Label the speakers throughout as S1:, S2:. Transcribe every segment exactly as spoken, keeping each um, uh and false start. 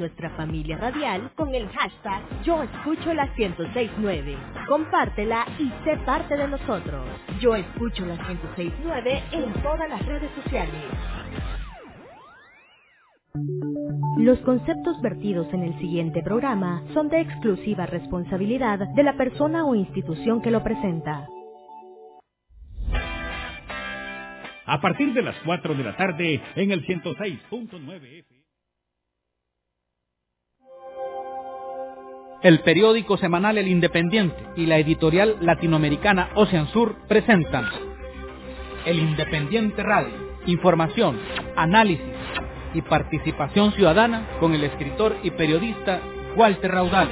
S1: nuestra familia radial con el hashtag Yo Escucho la ciento seis punto nueve. Compártela y sé parte de nosotros. Yo Escucho la ciento seis punto nueve en todas las redes sociales. Los conceptos vertidos en el siguiente programa son de exclusiva responsabilidad de la persona o institución que lo presenta.
S2: A partir de las cuatro de la tarde en el ciento seis punto nueve F.
S3: El periódico semanal El Independiente y la editorial latinoamericana Ocean Sur presentan El Independiente Radio, información, análisis y participación ciudadana con el escritor y periodista Walter Raudal.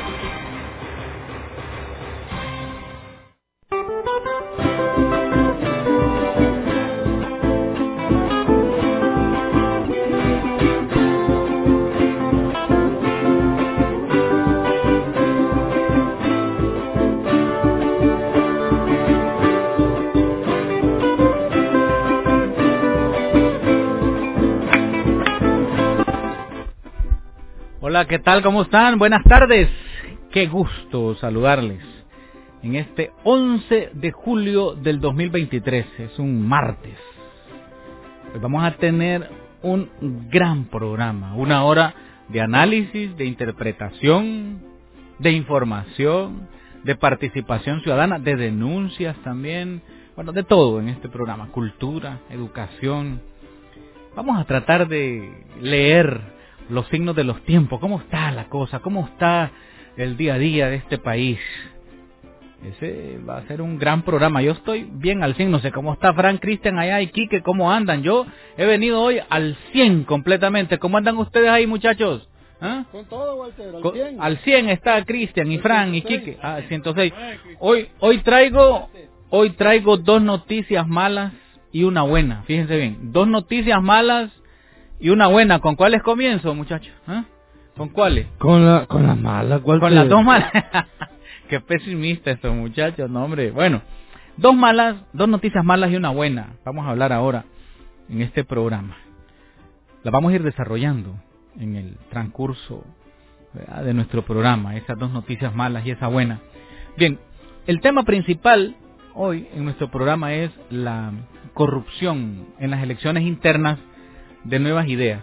S3: Hola, ¿qué tal? ¿Cómo están? Buenas tardes. Qué gusto saludarles en este once de julio del dos mil veintitrés. Es un martes. Pues vamos a tener un gran programa, una hora de análisis, de interpretación, de información, de participación ciudadana, de denuncias también, bueno, de todo en este programa, cultura, educación. Vamos a tratar de leer los signos de los tiempos, cómo está la cosa, cómo está el día a día de este país. Ese va a ser un gran programa. Yo estoy bien al cien, no sé cómo está Fran, Cristian allá y Quique, cómo andan. Yo he venido hoy al cien completamente. ¿Cómo andan ustedes ahí, muchachos? ¿Ah?
S4: Con todo, Walter, al
S3: Con,
S4: cien.
S3: al cien está Cristian y Fran y Quique. Ah, ciento seis. Hoy, hoy traigo, hoy traigo dos noticias malas y una buena. Fíjense bien, dos noticias malas y una buena. ¿Con cuáles comienzo, muchachos? ¿Ah? ¿Con cuáles?
S4: Con la, con las malas, Walter.
S3: Con las dos malas. Qué pesimista estos muchachos, no, hombre. Bueno, dos malas, dos noticias malas y una buena. Vamos a hablar ahora en este programa. La vamos a ir desarrollando en el transcurso, ¿verdad?, de nuestro programa, esas dos noticias malas y esa buena. Bien, el tema principal hoy en nuestro programa es la corrupción en las elecciones internas de Nuevas Ideas.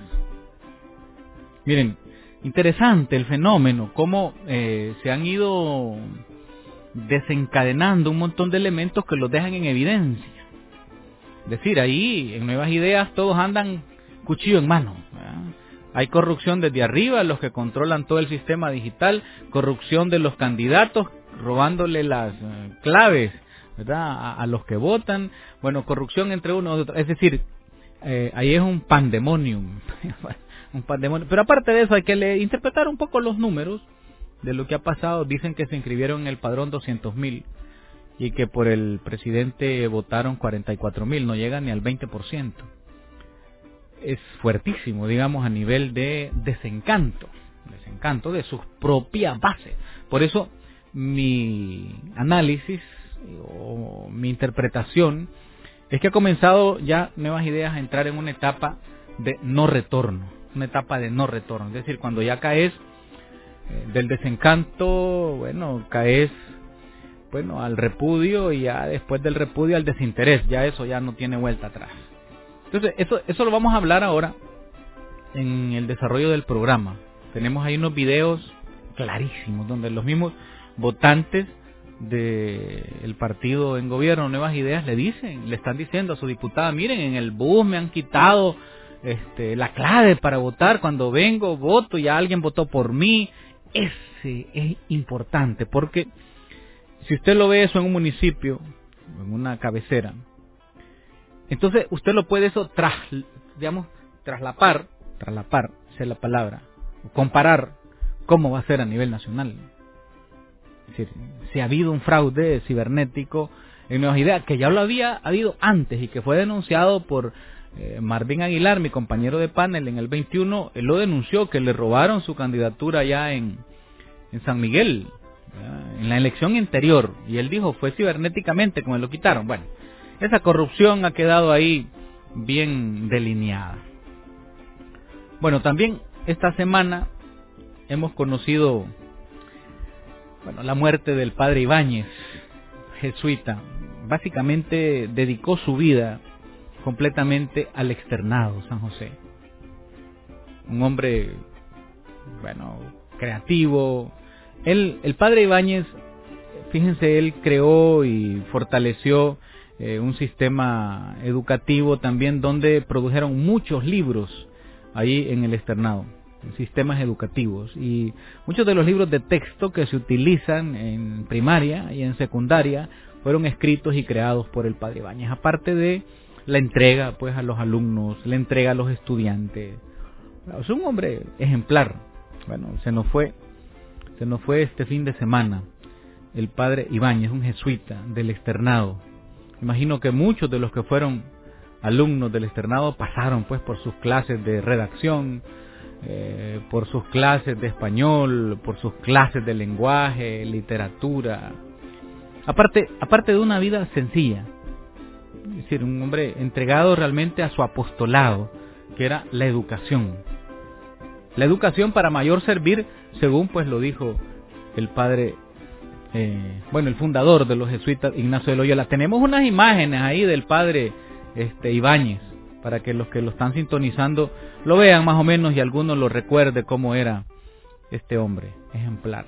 S3: Miren, interesante el fenómeno, cómo eh, se han ido desencadenando un montón de elementos que los dejan en evidencia. Es decir, ahí en Nuevas Ideas todos andan cuchillo en mano, ¿verdad? Hay corrupción desde arriba, los que controlan todo el sistema digital, corrupción de los candidatos, robándole las eh, claves, ¿verdad?, a, a los que votan. Bueno, corrupción entre uno y otro, es decir, Eh, ahí es un pandemonium, un pandemonium. Pero aparte de eso hay que le, interpretar un poco los números de lo que ha pasado. Dicen que se inscribieron en el padrón doscientos mil y que por el presidente votaron cuarenta y cuatro mil, no llega ni al veinte por ciento. Es fuertísimo, digamos, a nivel de desencanto, desencanto de sus propias bases. Por eso mi análisis o mi interpretación es que ha comenzado ya Nuevas Ideas a entrar en una etapa de no retorno, una etapa de no retorno. Es decir, cuando ya caes eh, del desencanto, bueno, caes bueno al repudio y ya después del repudio al desinterés, ya eso ya no tiene vuelta atrás. Entonces, eso, eso lo vamos a hablar ahora en el desarrollo del programa. Tenemos ahí unos videos clarísimos donde los mismos votantes del partido en gobierno, Nuevas Ideas, le dicen, le están diciendo a su diputada: miren, en el bus me han quitado este, la clave para votar, cuando vengo voto y ya alguien votó por mí. Ese es importante, porque si usted lo ve eso en un municipio, en una cabecera, entonces usted lo puede eso tras, digamos, traslapar, traslapar, esa es la palabra, comparar cómo va a ser a nivel nacional. Es decir, si ha habido un fraude cibernético en Nuevas Ideas, que ya lo había habido antes y que fue denunciado por eh, Marvin Aguilar, mi compañero de panel en el veintiuno, él lo denunció, que le robaron su candidatura allá en, en San Miguel, ¿verdad?, en la elección anterior, y él dijo, fue cibernéticamente como me lo quitaron. Bueno, esa corrupción ha quedado ahí bien delineada. Bueno, también esta semana hemos conocido, bueno, la muerte del padre Ibáñez, jesuita. Básicamente dedicó su vida completamente al externado San José. Un hombre, bueno, creativo. Él, el padre Ibáñez, fíjense, él creó y fortaleció eh, un sistema educativo también donde produjeron muchos libros ahí en el externado, sistemas educativos, y muchos de los libros de texto que se utilizan en primaria y en secundaria fueron escritos y creados por el padre Ibáñez, aparte de la entrega pues a los alumnos, la entrega a los estudiantes. Es un hombre ejemplar. Bueno, se nos fue, se nos fue este fin de semana el padre Ibáñez, un jesuita del externado. Imagino que muchos de los que fueron alumnos del externado pasaron pues por sus clases de redacción, eh, por sus clases de español, por sus clases de lenguaje, literatura. Aparte, aparte de una vida sencilla, es decir, un hombre entregado realmente a su apostolado, que era la educación. La educación para mayor servir, según pues lo dijo el padre, eh, bueno, el fundador de los jesuitas, Ignacio de Loyola. Tenemos unas imágenes ahí del padre este Ibáñez, para que los que lo están sintonizando lo vean más o menos y algunos lo recuerde cómo era este hombre ejemplar.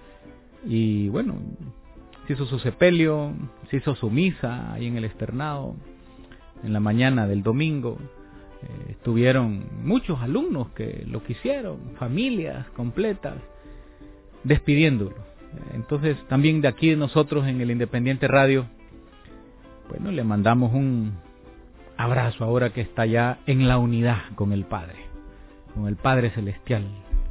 S3: Y bueno, se hizo su sepelio, se hizo su misa ahí en el externado en la mañana del domingo. Eh, estuvieron muchos alumnos que lo quisieron, familias completas, despidiéndolo. Entonces también de aquí nosotros en el Independiente Radio, bueno, le mandamos un abrazo ahora que está ya en la unidad con el Padre, con el Padre Celestial.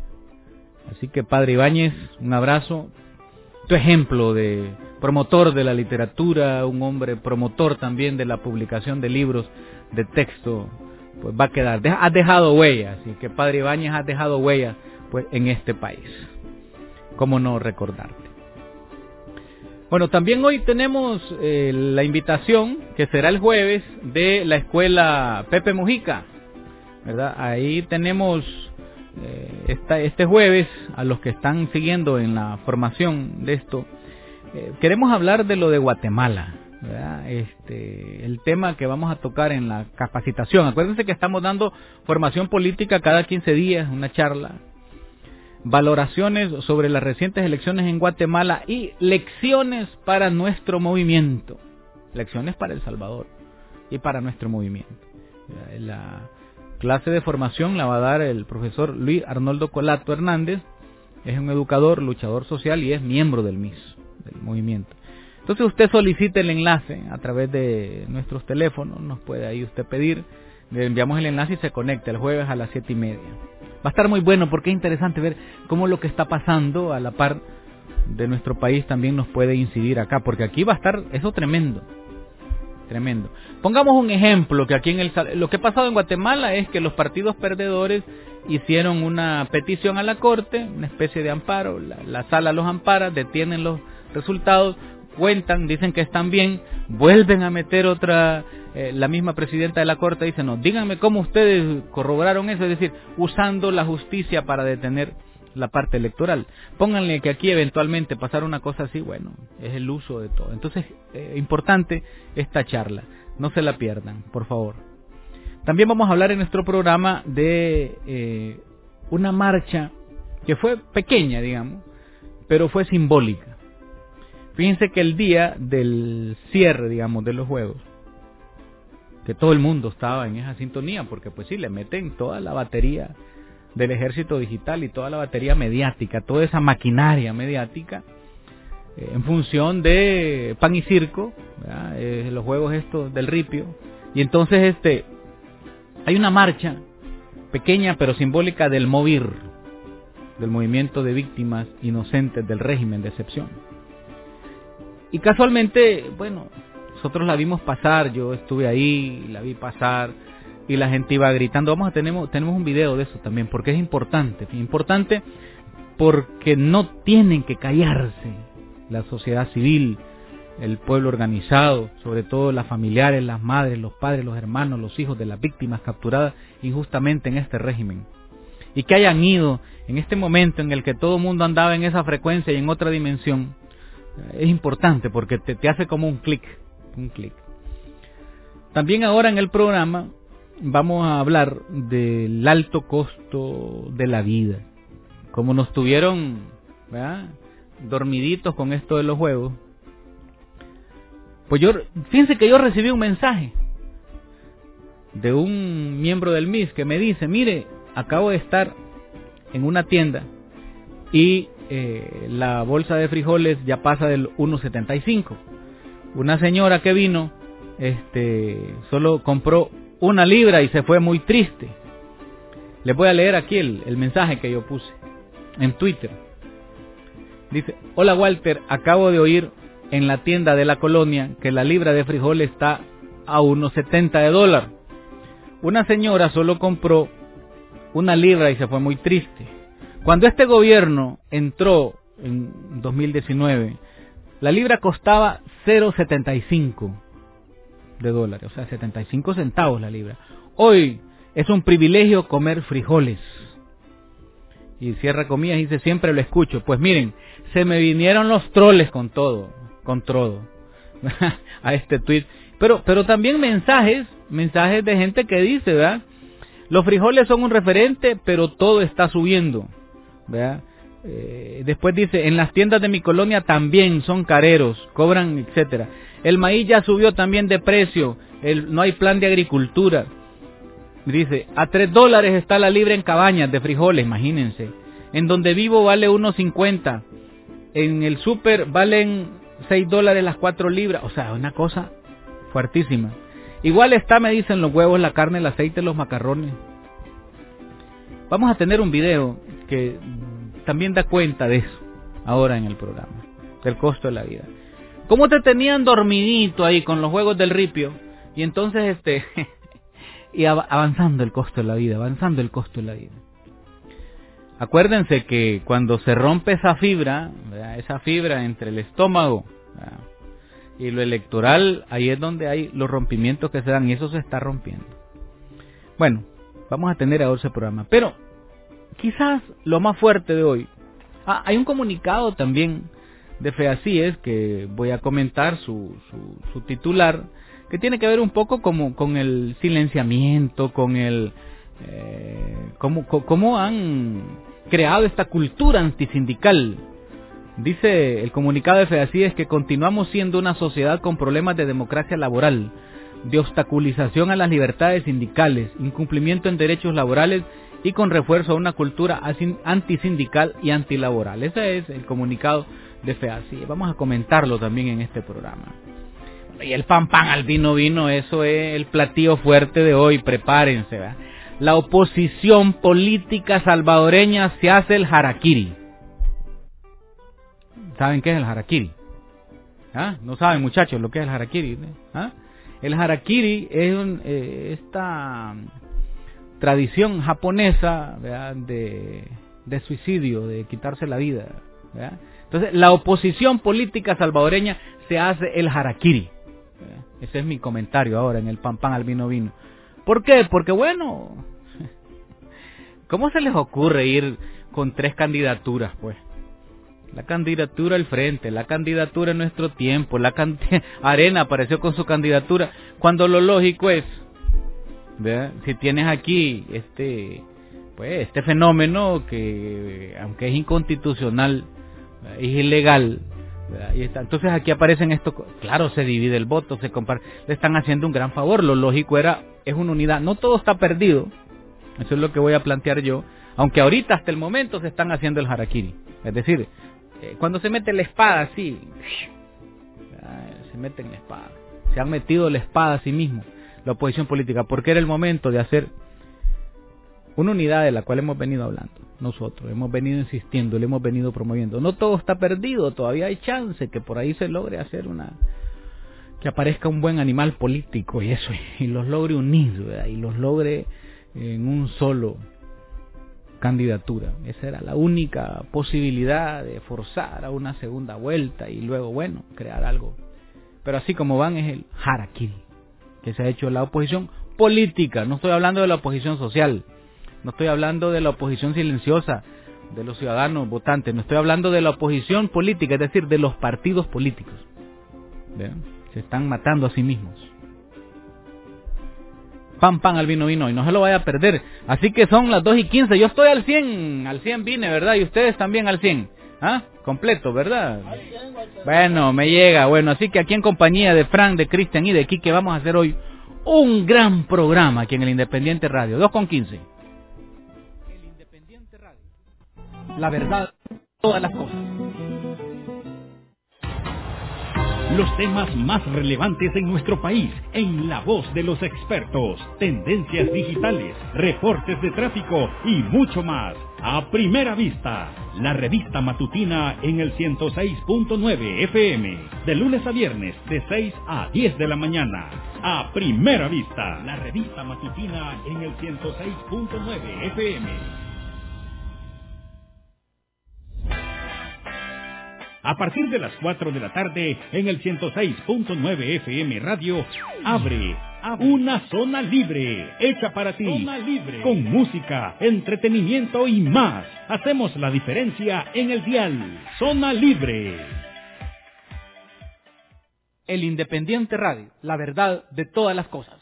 S3: Así que Padre Ibáñez, un abrazo, tu ejemplo de promotor de la literatura, un hombre promotor también de la publicación de libros de texto, pues va a quedar, has dejado huellas, y que Padre Ibáñez has dejado huellas pues en este país. ¿Cómo no recordarte? Bueno, también hoy tenemos eh, la invitación, que será el jueves, de la escuela Pepe Mujica, ¿verdad? Ahí tenemos eh, esta, este jueves, a los que están siguiendo en la formación de esto, eh, queremos hablar de lo de Guatemala, ¿verdad? Este, el tema que vamos a tocar en la capacitación. Acuérdense que estamos dando formación política cada quince días, una charla, valoraciones sobre las recientes elecciones en Guatemala y lecciones para nuestro movimiento, lecciones para El Salvador y para nuestro movimiento. La clase de formación la va a dar el profesor Luis Arnoldo Colato Hernández, es un educador, luchador social y es miembro del M I S, del movimiento. Entonces usted solicite el enlace a través de nuestros teléfonos, nos puede ahí usted pedir, le enviamos el enlace y se conecta el jueves a las siete y media. Va a estar muy bueno porque es interesante ver cómo lo que está pasando a la par de nuestro país también nos puede incidir acá, porque aquí va a estar eso tremendo, tremendo. Pongamos un ejemplo, que aquí en el lo que ha pasado en Guatemala es que los partidos perdedores hicieron una petición a la Corte, una especie de amparo, la, la sala los ampara, detienen los resultados, cuentan, dicen que están bien, vuelven a meter otra, eh, la misma presidenta de la Corte dice, no, díganme cómo ustedes corroboraron eso, es decir, usando la justicia para detener la parte electoral. Pónganle que aquí eventualmente pasara una cosa así, bueno, es el uso de todo. Entonces, eh, importante esta charla, no se la pierdan, por favor. También vamos a hablar en nuestro programa de eh, una marcha que fue pequeña, digamos, pero fue simbólica. Fíjense que el día del cierre, digamos, de los Juegos, que todo el mundo estaba en esa sintonía, porque pues sí, le meten toda la batería del ejército digital y toda la batería mediática, toda esa maquinaria mediática, eh, en función de pan y circo, eh, los Juegos estos del ripio, y entonces este hay una marcha pequeña pero simbólica del MOVIR, del Movimiento de Víctimas Inocentes del Régimen de Excepción. Y casualmente, bueno, nosotros la vimos pasar, yo estuve ahí, la vi pasar, y la gente iba gritando. Vamos a tenemos, tenemos un video de eso también, porque es importante, es importante porque no tienen que callarse la sociedad civil, el pueblo organizado, sobre todo las familiares, las madres, los padres, los hermanos, los hijos de las víctimas capturadas injustamente en este régimen. y que hayan ido en este momento en el que todo el mundo andaba en esa frecuencia y en otra dimensión, es importante porque te, te hace como un clic, un clic. También ahora en el programa vamos a hablar del alto costo de la vida, como nos tuvieron, ¿verdad?, dormiditos con esto de los juegos. Pues yo, fíjense que yo recibí un mensaje de un miembro del M I S que me dice, mire, acabo de estar en una tienda y eh, la bolsa de frijoles ya pasa del uno setenta y cinco. Una señora que vino, este, solo compró una libra y se fue muy triste. Les voy a leer aquí el, el mensaje que yo puse en Twitter. Dice, hola Walter, acabo de oír en la tienda de la colonia que la libra de frijol está a uno setenta de dólar. Una señora solo compró una libra y se fue muy triste. Cuando este gobierno entró en dos mil diecinueve, la libra costaba cero setenta y cinco de dólares, o sea, setenta y cinco centavos la libra. Hoy es un privilegio comer frijoles. Y cierra comillas y dice, siempre lo escucho. Pues miren, se me vinieron los troles con todo, con todo, a este tweet. Pero, pero también mensajes, mensajes de gente que dice, ¿verdad? Los frijoles son un referente, pero todo está subiendo, ¿verdad? Eh, después dice, en las tiendas de mi colonia también son careros, cobran, etcétera. El maíz ya subió también de precio, el, no hay plan de agricultura. Dice, a tres dólares está la libra en Cabañas de frijoles, imagínense. En donde vivo vale uno cincuenta. En el súper valen seis dólares las cuatro libras. O sea, una cosa fuertísima. Igual está, me dicen, los huevos, la carne, el aceite, los macarrones. Vamos a tener un video que también da cuenta de eso ahora en el programa, del costo de la vida. ¿Cómo te tenían dormidito ahí con los juegos del ripio? Y entonces, este... y avanzando el costo de la vida, avanzando el costo de la vida. Acuérdense que cuando se rompe esa fibra, ¿verdad?, esa fibra entre el estómago, ¿verdad?, y lo electoral, ahí es donde hay los rompimientos que se dan, y eso se está rompiendo. Bueno, vamos a tener ahora ese programa, pero quizás lo más fuerte de hoy, ah, hay un comunicado también de FEACIES que voy a comentar su, su, su titular, que tiene que ver un poco como con el silenciamiento, con el eh, cómo, cómo han creado esta cultura antisindical. Dice el comunicado de FEACIES que continuamos siendo una sociedad con problemas de democracia laboral, de obstaculización a las libertades sindicales, incumplimiento en derechos laborales y con refuerzo a una cultura antisindical y antilaboral. Ese es el comunicado de FEACIES. Vamos a comentarlo también en este programa. Y el pan pan al vino vino, eso es el platillo fuerte de hoy, prepárense, ¿verdad? La oposición política salvadoreña se hace el harakiri. ¿Saben qué es el harakiri? ¿Ah? ¿No saben, muchachos, lo que es el harakiri? ¿Ah? El harakiri es un, eh, esta tradición japonesa, ¿verdad?, de, de suicidio, de quitarse la vida, ¿verdad? Entonces, la oposición política salvadoreña se hace el harakiri. Ese es mi comentario ahora en el pan pan al vino vino. ¿Por qué? Porque bueno, ¿cómo se les ocurre ir con tres candidaturas, pues? La candidatura al frente, la candidatura en nuestro tiempo, la can... Arena apareció con su candidatura, cuando lo lógico es, ¿verdad?, si tienes aquí este, pues este fenómeno que, aunque es inconstitucional, es ilegal, y está. Entonces aquí aparecen estos, claro, se divide el voto, se compara, le están haciendo un gran favor. Lo lógico era, es una unidad, no todo está perdido, eso es lo que voy a plantear yo, aunque ahorita hasta el momento se están haciendo el harakiri, es decir, eh, cuando se mete la espada así, se meten la espada, se han metido la espada a sí mismo, la oposición política, porque era el momento de hacer una unidad de la cual hemos venido hablando, nosotros, hemos venido insistiendo, le hemos venido promoviendo. No todo está perdido, todavía hay chance que por ahí se logre hacer una, que aparezca un buen animal político y eso, y los logre unir, ¿verdad?, y los logre en un solo candidatura. Esa era la única posibilidad de forzar a una segunda vuelta y luego, bueno, crear algo. Pero así como van es el harakiri que se ha hecho la oposición política, no estoy hablando de la oposición social. No estoy hablando de la oposición silenciosa, de los ciudadanos votantes. No estoy hablando de la oposición política, es decir, de los partidos políticos. ¿Ven? Se están matando a sí mismos. Pam, pam, al vino, vino, y no se lo vaya a perder. Así que son las dos y quince, yo estoy al cien, al cien vine, ¿verdad? Y ustedes también al cien, ¿ah? Completo, ¿verdad? Bueno, me llega, bueno, así que aquí en compañía de Frank, de Cristian y de Quique vamos a hacer hoy un gran programa aquí en el Independiente Radio, dos con quince. El Independiente Radio, la verdad, todas las cosas.
S2: Los temas más relevantes en nuestro país, en la voz de los expertos, tendencias digitales, reportes de tráfico y mucho más. A Primera Vista, la revista matutina en el ciento seis punto nueve F M, de lunes a viernes de seis a diez de la mañana. A Primera Vista, la revista matutina en el ciento seis punto nueve F M. A partir de las cuatro de la tarde, en el ciento seis punto nueve F M Radio, abre, abre una zona libre, hecha para ti, zona libre, con música, entretenimiento y más. Hacemos la diferencia en el dial. Zona Libre.
S3: El Independiente Radio, la verdad de todas las cosas.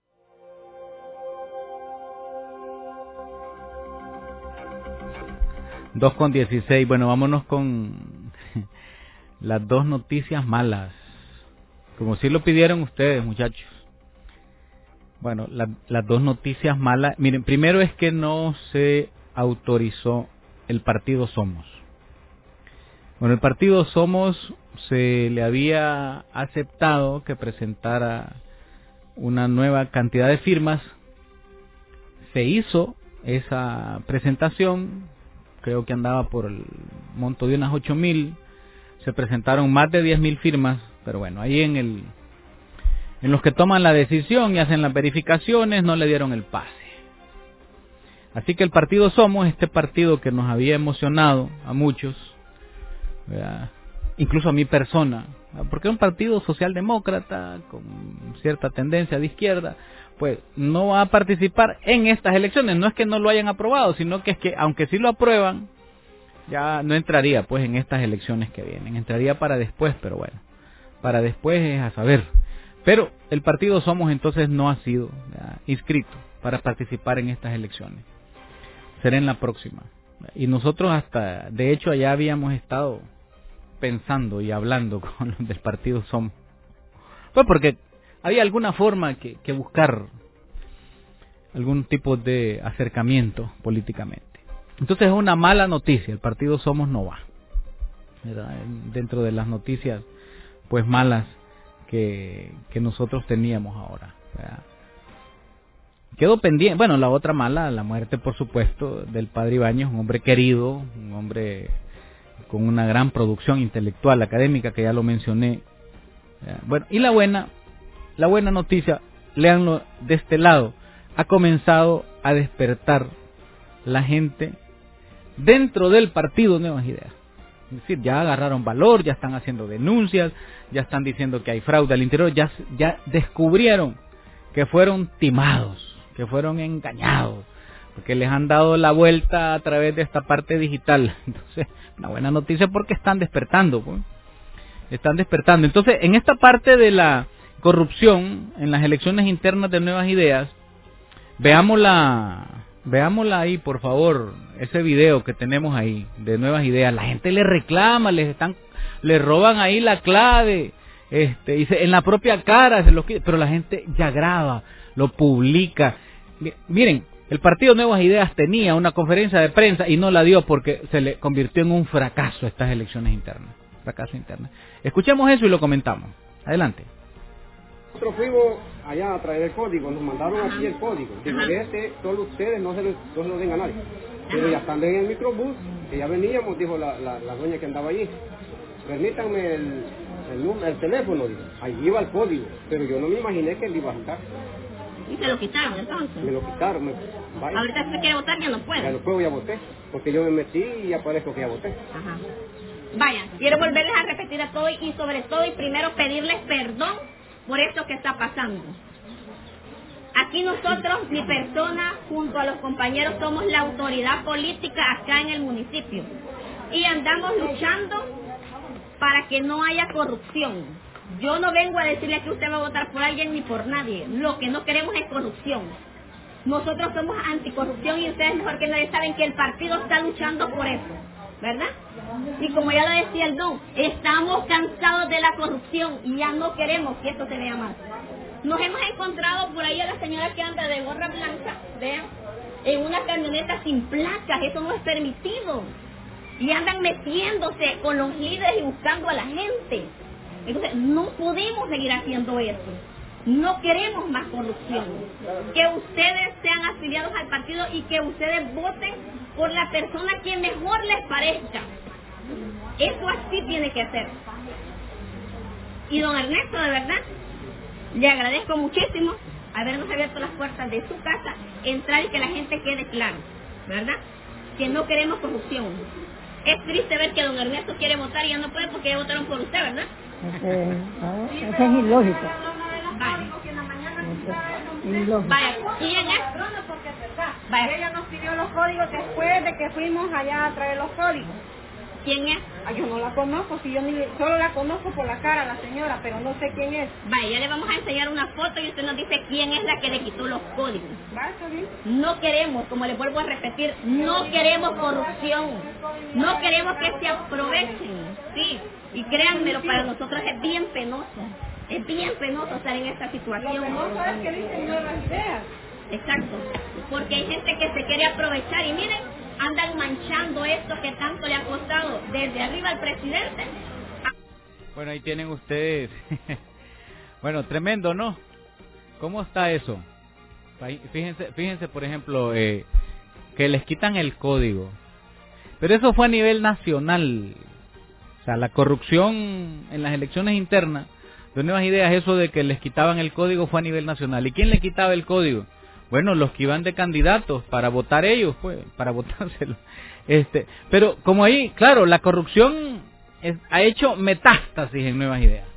S3: dos con dieciséis, bueno, vámonos con las dos noticias malas, como si lo pidieron ustedes, muchachos. Bueno, la, las dos noticias malas, miren, primero es que no se autorizó el partido Somos. Bueno, el partido Somos se le había aceptado que presentara una nueva cantidad de firmas, se hizo esa presentación, creo que andaba por el monto de unas ocho mil, se presentaron más de diez mil firmas, pero bueno, ahí en el en los que toman la decisión y hacen las verificaciones no le dieron el pase. Así que el partido Somos, este partido que nos había emocionado a muchos, ¿verdad?, incluso a mi persona, ¿verdad?, porque es un partido socialdemócrata con cierta tendencia de izquierda, pues no va a participar en estas elecciones. No es que no lo hayan aprobado, sino que es que aunque sí lo aprueban, ya no entraría pues en estas elecciones que vienen, entraría para después, pero bueno, para después es a saber. Pero el partido Somos entonces no ha sido, ¿verdad?, inscrito para participar en estas elecciones, será en la próxima. Y nosotros hasta, de hecho allá habíamos estado pensando y hablando con los del partido Somos, pues porque había alguna forma que, que buscar algún tipo de acercamiento políticamente. Entonces es una mala noticia, el partido Somos no va, ¿verdad?, dentro de las noticias pues malas que, que nosotros teníamos ahora, ¿verdad? Quedó pendiente, bueno, la otra mala, la muerte por supuesto del padre Ibáñez, un hombre querido, un hombre con una gran producción intelectual, académica, que ya lo mencioné, ¿verdad? Bueno, y la buena, la buena noticia, léanlo de este lado, ha comenzado a despertar la gente dentro del partido Nuevas Ideas. Es decir, ya agarraron valor, ya están haciendo denuncias, ya están diciendo que hay fraude al interior, ya, ya descubrieron que fueron timados, que fueron engañados, porque les han dado la vuelta a través de esta parte digital. Entonces, una buena noticia porque están despertando, pues. Están despertando. Entonces, en esta parte de la corrupción, en las elecciones internas de Nuevas Ideas, veámosla, veámosla ahí, por favor, ese video que tenemos ahí de Nuevas Ideas. La gente le reclama, les están, le roban ahí la clave, este, y se, en la propia cara se lo, pero la gente ya graba, lo publica. Miren, el partido Nuevas Ideas tenía una conferencia de prensa y no la dio porque se le convirtió en un fracaso estas elecciones internas, fracaso interno. Escuchemos eso y lo comentamos. Adelante.
S5: Nosotros fuimos allá a traer el código, nos mandaron aquí el código. Dijo que este, solo ustedes no se lo, no se lo den a nadie. Pero ya estando en el microbús, que ya veníamos, dijo la, la, la doña que andaba allí, permítanme el, el, el teléfono, dijo. Ahí iba el código, pero yo no me imaginé que él iba a sacar.
S6: ¿Y se lo quitaron entonces?
S5: Me lo quitaron. Me,
S6: ahorita si se quiere votar ya no puede.
S5: Ya no puedo, ya voté, porque yo me metí y ya parezco que ya voté.
S6: Ajá. Vayan, quiero volverles a repetir a todo y sobre todo y primero pedirles perdón por esto que está pasando. Aquí nosotros, mi persona, junto a los compañeros, somos la autoridad política acá en el municipio. Y andamos luchando para que no haya corrupción. Yo no vengo a decirle que usted va a votar por alguien ni por nadie. Lo que no queremos es corrupción. Nosotros somos anticorrupción y ustedes mejor que nadie saben que el partido está luchando por eso, ¿verdad? Y como ya lo decía el don, estamos cansados de la corrupción y ya no queremos que esto se vea más. Nos hemos encontrado por ahí a la señora que anda de gorra blanca, vean, en una camioneta sin placas, eso no es permitido. Y andan metiéndose con los líderes y buscando a la gente. Entonces, no podemos seguir haciendo eso. No queremos más corrupción. Que ustedes sean afiliados al partido y que ustedes voten por la persona que mejor les parezca. Eso así tiene que ser. Y don Ernesto, de verdad, le agradezco muchísimo habernos abierto las puertas de su casa, entrar y que la gente quede claro, ¿verdad? Que no queremos corrupción. Es triste ver que don Ernesto quiere votar y ya no puede porque ya votaron por usted, ¿verdad?
S7: Ese, no, eso es ilógico.
S6: Vale.
S7: Ilógico.
S6: Vaya, ¿quién es? Vaya.
S8: Ella nos pidió los códigos después de que fuimos allá a traer los códigos.
S6: ¿Quién es?
S8: Ay, yo no la conozco, si yo ni solo la conozco por la cara, la señora, pero no sé quién es.
S6: Vaya, ya le vamos a enseñar una foto y usted nos dice quién es la que le quitó los códigos.
S8: ¿Va, está bien?
S6: No queremos, como le vuelvo a repetir, no queremos corrupción. No queremos que se aprovechen. Sí, y créanmelo, para nosotros es bien penoso. Es bien penoso estar en esta situación.
S8: Lo penoso es que dicen nuevas ideas.
S6: Exacto, porque hay gente que se quiere aprovechar y miren, andan manchando esto que tanto le ha costado desde arriba al presidente.
S3: Bueno, ahí tienen ustedes. Bueno, tremendo, ¿no? ¿Cómo está eso? Fíjense, fíjense por ejemplo, eh, que les quitan el código. Pero eso fue a nivel nacional. O sea, la corrupción en las elecciones internas de Nuevas Ideas, eso de que les quitaban el código fue a nivel nacional. ¿Y quién le quitaba el código? Bueno, los que iban de candidatos para votar ellos, pues, para votárselo. Este, pero como ahí, claro, la corrupción es, ha hecho metástasis en Nuevas Ideas.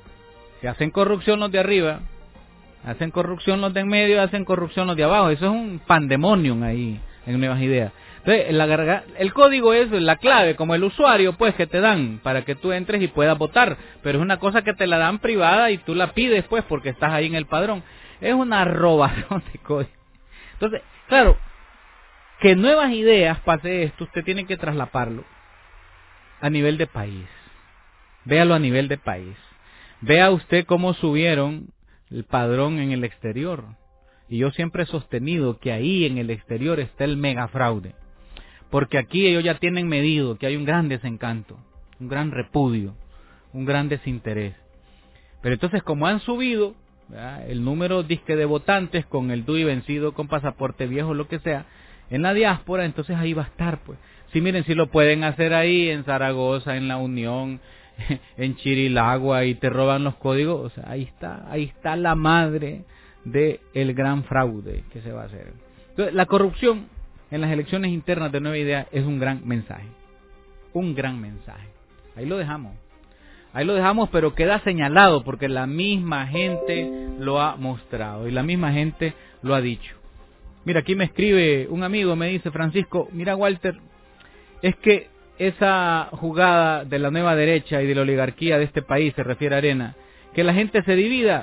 S3: Se hacen corrupción los de arriba, hacen corrupción los de en medio, hacen corrupción los de abajo. Eso es un pandemonium ahí en Nuevas Ideas. Entonces, la, el código es la clave, como el usuario, pues, que te dan para que tú entres y puedas votar. Pero es una cosa que te la dan privada y tú la pides, pues, porque estás ahí en el padrón. Es una robación de código. Entonces, claro, que Nuevas Ideas pase esto, usted tiene que traslaparlo a nivel de país. Véalo a nivel de país. Vea usted cómo subieron el padrón en el exterior. Y yo siempre he sostenido que ahí en el exterior está el megafraude. Porque aquí ellos ya tienen medido que hay un gran desencanto, un gran repudio, un gran desinterés. Pero entonces, como han subido, ¿verdad?, el número disque de votantes con el D U I vencido, con pasaporte viejo, lo que sea, en la diáspora, entonces ahí va a estar, pues. Sí, miren, si lo pueden hacer ahí en Zaragoza, en La Unión, en Chirilagua, y te roban los códigos, o sea, ahí está, ahí está la madre de el gran fraude que se va a hacer. Entonces, la corrupción en las elecciones internas de Nueva Idea es un gran mensaje, un gran mensaje. Ahí lo dejamos, ahí lo dejamos, pero queda señalado porque la misma gente lo ha mostrado y la misma gente lo ha dicho. Mira, aquí me escribe un amigo, me dice: Francisco, mira, Walter, es que esa jugada de la nueva derecha y de la oligarquía de este país, se refiere a Arena, que la gente se divida,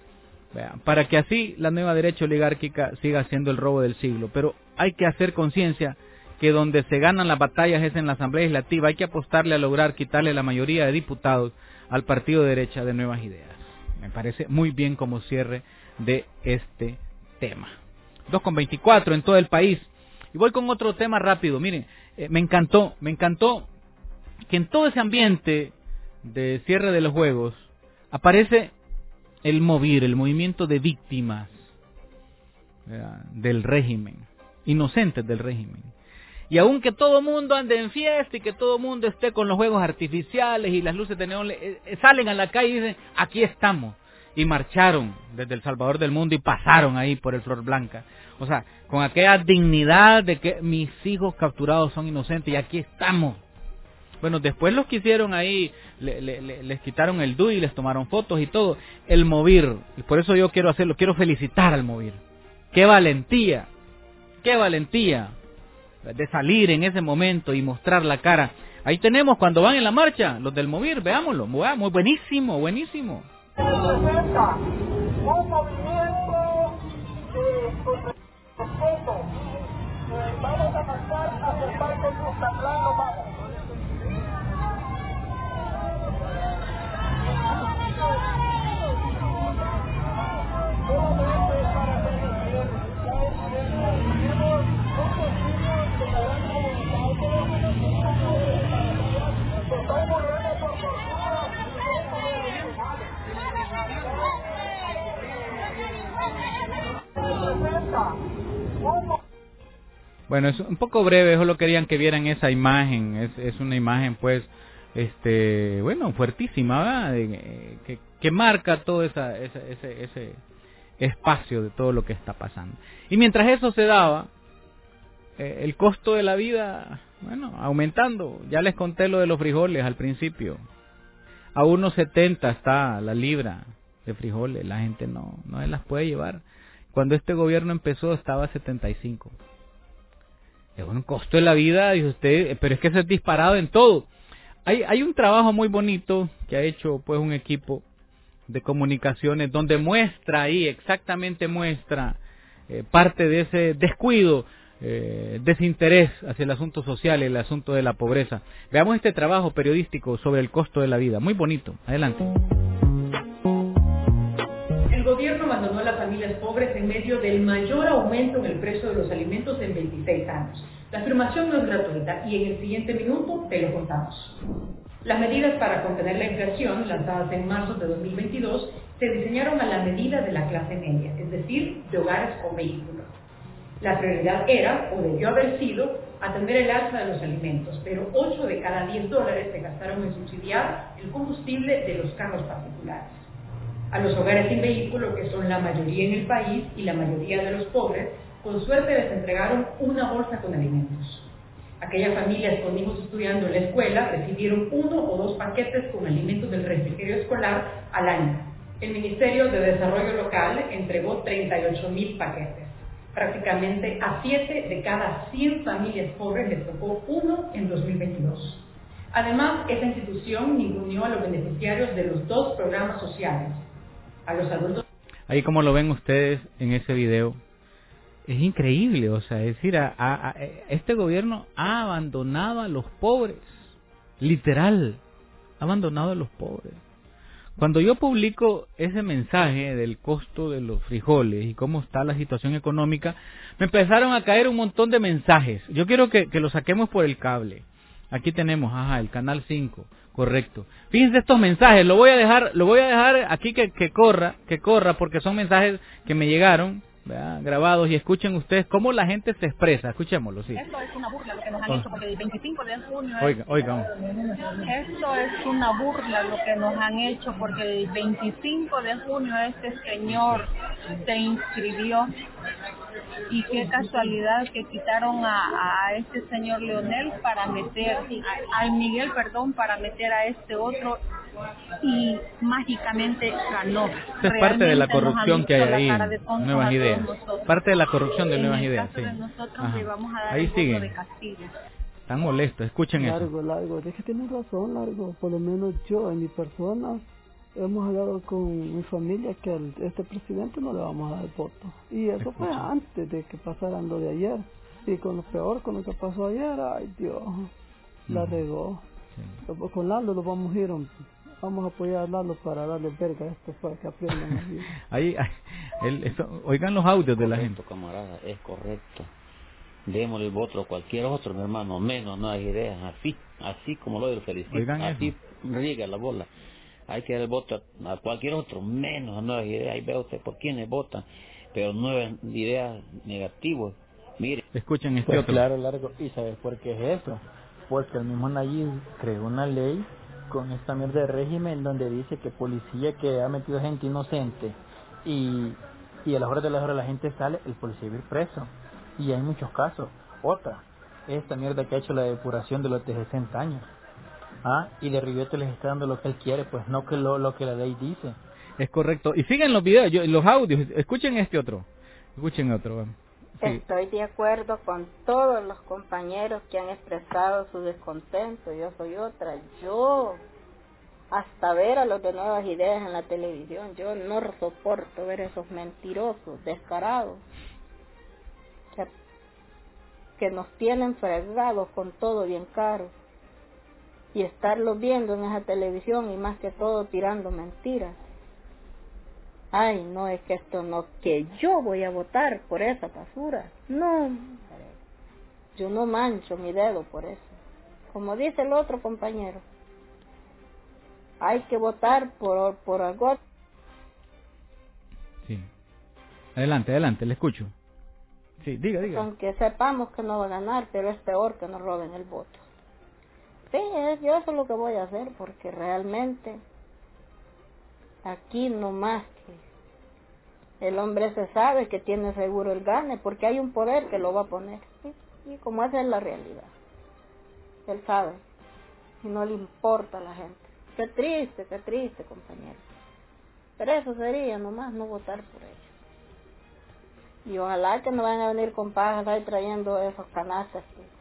S3: para que así la nueva derecha oligárquica siga siendo el robo del siglo. Pero hay que hacer conciencia que donde se ganan las batallas es en la Asamblea Legislativa. Hay que apostarle a lograr quitarle la mayoría de diputados al partido de derecha de Nuevas Ideas. Me parece muy bien como cierre de este tema. dos con veinticuatro en todo el país. Y voy con otro tema rápido. Miren, eh, me encantó, me encantó que en todo ese ambiente de cierre de los juegos aparece el MOVIR, el movimiento de víctimas, ¿verdad?, del régimen, inocentes del régimen. Y aunque todo mundo ande en fiesta y que todo mundo esté con los juegos artificiales y las luces de neón, eh, salen a la calle y dicen: aquí estamos. Y marcharon desde El Salvador del mundo y pasaron ahí por el Flor Blanca. O sea, con aquella dignidad de que mis hijos capturados son inocentes y aquí estamos. Bueno, después los que hicieron ahí, le, le, le, les quitaron el D U I, les tomaron fotos y todo. El MOVIR, y por eso yo quiero hacerlo, quiero felicitar al MOVIR. qué valentía, qué valentía de salir en ese momento y mostrar la cara. Ahí tenemos cuando van en la marcha, los del Movir, veámoslo, muy buenísimo, buenísimo.
S9: Representa un movimiento de respeto. Vamos a pasar hacia el Parque Yucatlán nomás.
S3: Bueno, es un poco breve, solo querían que vieran esa imagen, es, es una imagen pues, este, bueno, fuertísima, ¿verdad? Eh, que, que marca todo esa, esa, ese, ese espacio de todo lo que está pasando. Y mientras eso se daba, eh, el costo de la vida, bueno, aumentando. Ya les conté lo de los frijoles al principio. A uno setenta está la libra de frijoles, la gente no, no se las puede llevar. Cuando este gobierno empezó estaba a setenta y cinco. Es un costo de la vida, dice usted, pero es que eso es disparado en todo. Hay, hay un trabajo muy bonito que ha hecho pues un equipo de comunicaciones donde muestra ahí, exactamente muestra eh, parte de ese descuido, eh, desinterés hacia el asunto social, el asunto de la pobreza. Veamos este trabajo periodístico sobre el costo de la vida, muy bonito. Adelante.
S10: El gobierno abandonó a las familias pobres en medio del mayor aumento en el precio de los alimentos en veintiséis años. La afirmación no es gratuita y en el siguiente minuto te lo contamos. Las medidas para contener la inflación, lanzadas en marzo de dos mil veintidós, se diseñaron a la medida de la clase media, es decir, de hogares con vehículos. La prioridad era, o debió haber sido, atender el alza de los alimentos, pero ocho de cada diez dólares se gastaron en subsidiar el combustible de los carros particulares. A los hogares sin vehículo, que son la mayoría en el país y la mayoría de los pobres, con suerte les entregaron una bolsa con alimentos. Aquellas familias con hijos estudiando en la escuela recibieron uno o dos paquetes con alimentos del refrigerio escolar al año. El Ministerio de Desarrollo Local entregó treinta y ocho mil paquetes. Prácticamente a siete de cada cien familias pobres les tocó uno en dos mil veintidós. Además, esta institución ninguneó a los beneficiarios de los dos programas sociales. A los adultos.
S3: Ahí como lo ven ustedes en ese video, es increíble, o sea, es decir, a, a, a, este gobierno ha abandonado a los pobres, literal, ha abandonado a los pobres. Cuando yo publico ese mensaje del costo de los frijoles y cómo está la situación económica, me empezaron a caer un montón de mensajes. Yo quiero que, que lo saquemos por el cable. Aquí tenemos, ajá, el canal cinco, correcto. Fíjense estos mensajes, lo voy a dejar, lo voy a dejar aquí que, que corra, que corra, porque son mensajes que me llegaron, ¿verdad?, grabados, y escuchen ustedes cómo la gente se expresa. Escuchémoslo, sí.
S11: Esto es una burla lo que nos han
S3: oh.
S11: hecho, porque el veinticinco de junio
S3: oiga,
S11: es...
S3: oiga.
S11: Esto es una burla lo que nos han hecho, porque el veinticinco de junio este señor se inscribió, y qué casualidad que quitaron a, a este señor Leonel para meter, a, a Miguel, perdón, para meter a este otro, y mágicamente ganó.
S3: Esta es parte de la corrupción que hay ahí, Nuevas Ideas. Parte de la corrupción de Nuevas Ideas, sí.
S11: Nosotros le vamos a dar
S3: ahí
S11: el voto
S3: siguen.
S11: de castigo.
S3: Están molestos, escuchen
S4: largo,
S3: eso.
S4: Largo, largo, es que tienes razón, Largo. Por lo menos yo, en mi persona, hemos hablado con mi familia que a este presidente no le vamos a dar voto. Y eso fue antes de que pasaran lo de ayer. Y con lo peor, con lo que pasó ayer, ay Dios, la regó. Sí. Con Lalo lo vamos a ir, vamos a apoyar a Lalo para darle verga a esto para que aprendan así.
S3: Ahí, ahí el, eso, oigan los audios de la gente.
S12: Camarada, es correcto. Démosle el voto a cualquier otro, mi hermano, menos Nuevas Ideas, así, así como lo del felicito,
S3: Oigan
S12: así
S3: eso.
S12: riega la bola. Hay que dar el voto a, a cualquier otro, menos a Nuevas Ideas. Ahí ve usted por quiénes votan, pero Nuevas Ideas negativas. Mire.
S3: Escuchen este
S13: pues
S3: otro.
S13: Claro, Largo. ¿Y sabes por qué es eso? Porque el mismo Nayib creó una ley con esta mierda de régimen donde dice que policía que ha metido gente inocente y, y a las horas de las horas la gente sale, el policía va a ir preso. Y hay muchos casos. Otra, esta mierda que ha hecho la depuración de los de sesenta años. Ah, y de Rivete les está dando lo que él quiere, pues no que lo, lo que la ley dice.
S3: Es correcto. Y sigan los videos, yo, los audios, escuchen este otro. Escuchen otro. Vamos. Sí.
S14: Estoy de acuerdo con todos los compañeros que han expresado su descontento. Yo soy otra. Yo, hasta ver a los de Nuevas Ideas en la televisión, yo no soporto ver esos mentirosos, descarados, que, que nos tienen fregados con todo bien caro. Y estarlos viendo en esa televisión y más que todo tirando mentiras. Ay, no, es que esto no, que yo voy a votar por esa basura. No, yo no mancho mi dedo por eso. Como dice el otro compañero, hay que votar por, por algo.
S3: Sí. Adelante, adelante, le escucho. Sí, diga, diga.
S14: Aunque sepamos que no va a ganar, pero es peor que nos roben el voto. Sí, yo eso es lo que voy a hacer, porque realmente aquí no más que el hombre se sabe que tiene seguro el gane, porque hay un poder que lo va a poner. Y, y como esa es la realidad, él sabe, y no le importa a la gente. Qué triste, qué triste, compañero. Pero eso sería nomás no votar por ellos. Y ojalá que no vayan a venir con pajas ahí trayendo esos canastas.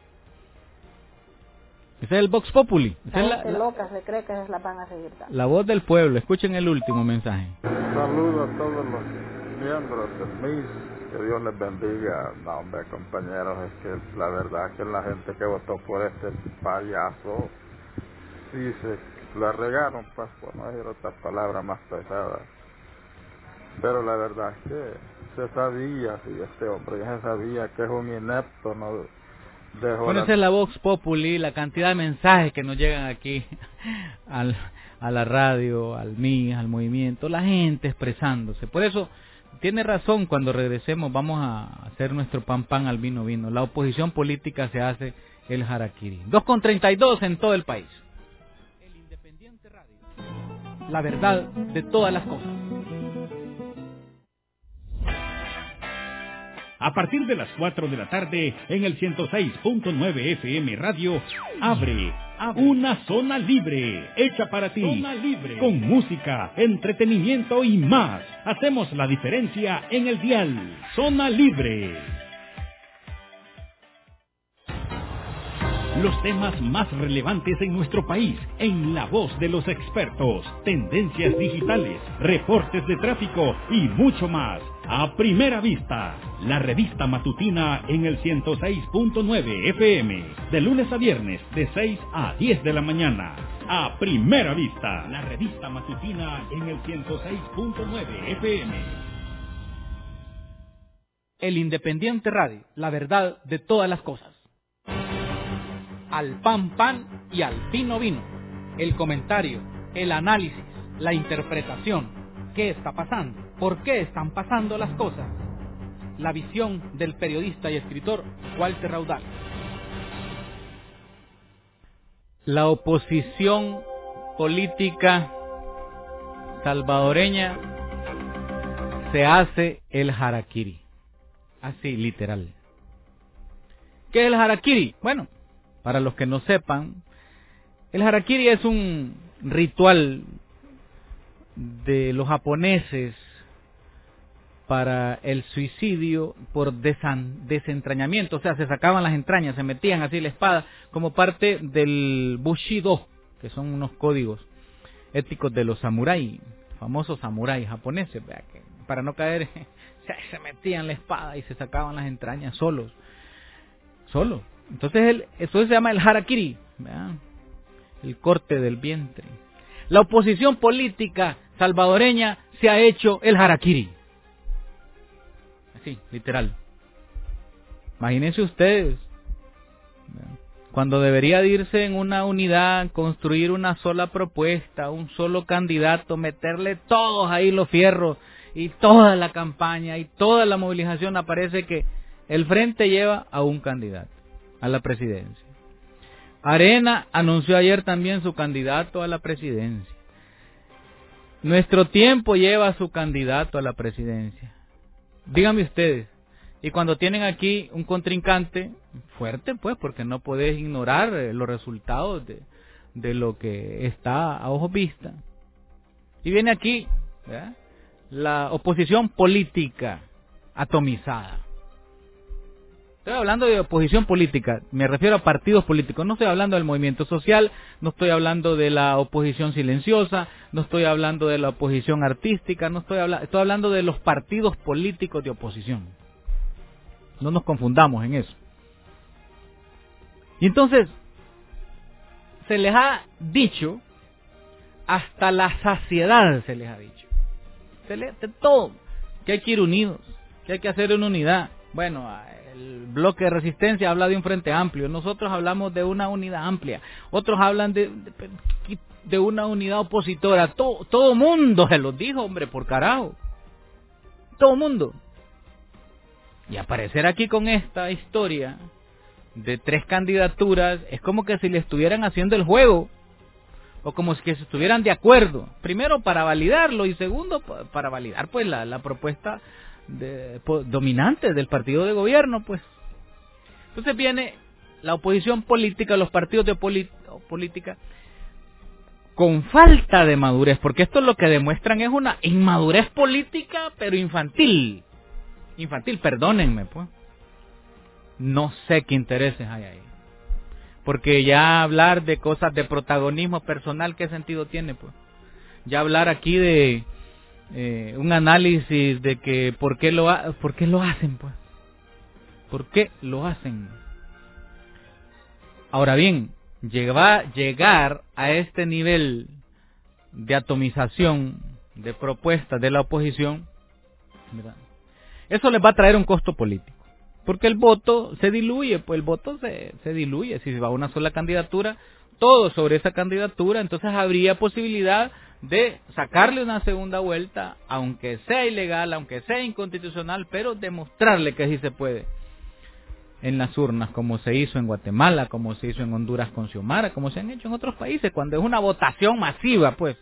S3: Ese es el Vox Populi.
S14: La gente la, loca se cree que se las van a seguir dando.
S3: La voz del pueblo. Escuchen el último mensaje.
S15: Saludos a todos los miembros del M I S. Que Dios les bendiga. No, hombre, compañeros, es que la verdad que la gente que votó por este payaso, sí se la regaron, pues, por no decir otra palabra más pesada. Pero la verdad es que se sabía, si este hombre ya se sabía que es un inepto, no dejó.
S3: Bueno, esa es la Vox Populi, la cantidad de mensajes que nos llegan aquí al, a la radio, al M I S, al movimiento, la gente expresándose. Por eso, tiene razón, cuando regresemos vamos a hacer nuestro pan pan al vino vino. La oposición política se hace el harakiri. dos con treinta y dos en todo el país. El Independiente Radio. La verdad de todas las cosas.
S2: A partir de las cuatro de la tarde, en el ciento seis punto nueve F M Radio, abre, abre una zona libre, hecha para ti, zona libre, con música, entretenimiento y más. Hacemos la diferencia en el dial. Zona Libre. Los temas más relevantes en nuestro país, en la voz de los expertos, tendencias digitales, reportes de tráfico y mucho más. A Primera Vista, la revista matutina en el ciento seis punto nueve F M, de lunes a viernes de seis a diez de la mañana. A Primera Vista, la revista matutina en el ciento seis punto nueve F M.
S3: El Independiente Radio, la verdad de todas las cosas. Al pan pan y al vino vino. El comentario, el análisis, la interpretación. ¿Qué está pasando? ¿Por qué están pasando las cosas? La visión del periodista y escritor Walter Raudal. La oposición política salvadoreña se hace el harakiri. Así, literal. ¿Qué es el harakiri? Bueno, para los que no sepan, el harakiri es un ritual de los japoneses para el suicidio por desan, desentrañamiento, o sea, se sacaban las entrañas, se metían así la espada, como parte del Bushido, que son unos códigos éticos de los samuráis, famosos samuráis japoneses, ¿verdad? Que para no caer se metían la espada y se sacaban las entrañas solos, solos. Entonces el, eso se llama el harakiri, ¿verdad? El corte del vientre. La oposición política salvadoreña se ha hecho el harakiri. Así, literal. Imagínense ustedes, ¿verdad? Cuando debería de irse en una unidad, construir una sola propuesta, un solo candidato, meterle todos ahí los fierros y toda la campaña y toda la movilización, aparece que el frente lleva a un candidato a la presidencia. Arena anunció ayer también su candidato a la presidencia. Nuestro Tiempo lleva a su candidato a la presidencia. Díganme ustedes, y cuando tienen aquí un contrincante fuerte, pues, porque no puedes ignorar los resultados de, de lo que está a ojo vista. Y viene aquí, ¿verdad?, la oposición política atomizada. Estoy hablando de oposición política, me refiero a partidos políticos, no estoy hablando del movimiento social, no estoy hablando de la oposición silenciosa, no estoy hablando de la oposición artística, no estoy hablando, estoy hablando de los partidos políticos de oposición. No nos confundamos en eso. Y entonces, se les ha dicho, hasta la saciedad se les ha dicho, se les, de todo, que hay que ir unidos, que hay que hacer una unidad. Bueno, el bloque de resistencia habla de un frente amplio, nosotros hablamos de una unidad amplia, otros hablan de, de, de una unidad opositora, todo, todo mundo se los dijo, hombre, por carajo, todo mundo. Y aparecer aquí con esta historia de tres candidaturas es como que si le estuvieran haciendo el juego, o como si que se estuvieran de acuerdo, primero para validarlo y segundo para validar pues la, la propuesta de, pues, dominante del partido de gobierno, pues. Entonces viene la oposición política, los partidos de poli- política con falta de madurez, porque esto lo que demuestran es una inmadurez política, pero infantil. Infantil, perdónenme, pues. No sé qué intereses hay ahí. Porque ya hablar de cosas de protagonismo personal, ¿qué sentido tiene, pues? Ya hablar aquí de eh, un análisis de que por qué lo ha, por qué lo hacen, pues. ¿Por qué lo hacen? Ahora bien, llegar, llegar a este nivel de atomización de propuestas de la oposición, ¿verdad? Eso les va a traer un costo político. Porque el voto se diluye, pues el voto se, se diluye. Si se va a una sola candidatura, todo sobre esa candidatura, entonces habría posibilidad de sacarle una segunda vuelta, aunque sea ilegal, aunque sea inconstitucional, pero demostrarle que sí se puede en las urnas, como se hizo en Guatemala, como se hizo en Honduras con Xiomara, como se han hecho en otros países, cuando es una votación masiva, pues.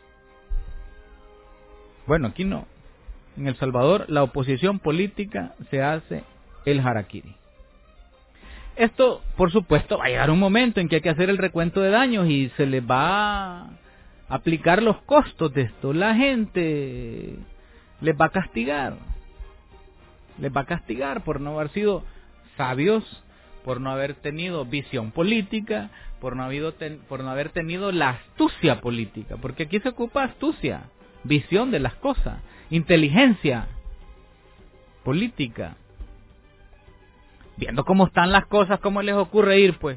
S3: Bueno, aquí no. En El Salvador, la oposición política se hace el harakiri. Esto, por supuesto, va a llegar un momento en que hay que hacer el recuento de daños y se les va a aplicar los costos de esto. La gente les va a castigar. Les va a castigar por no haber sido sabios, por no haber tenido visión política, por no, habido ten, por no haber tenido la astucia política. Porque aquí se ocupa astucia, visión de las cosas, inteligencia política. Viendo cómo están las cosas, cómo les ocurre ir, pues,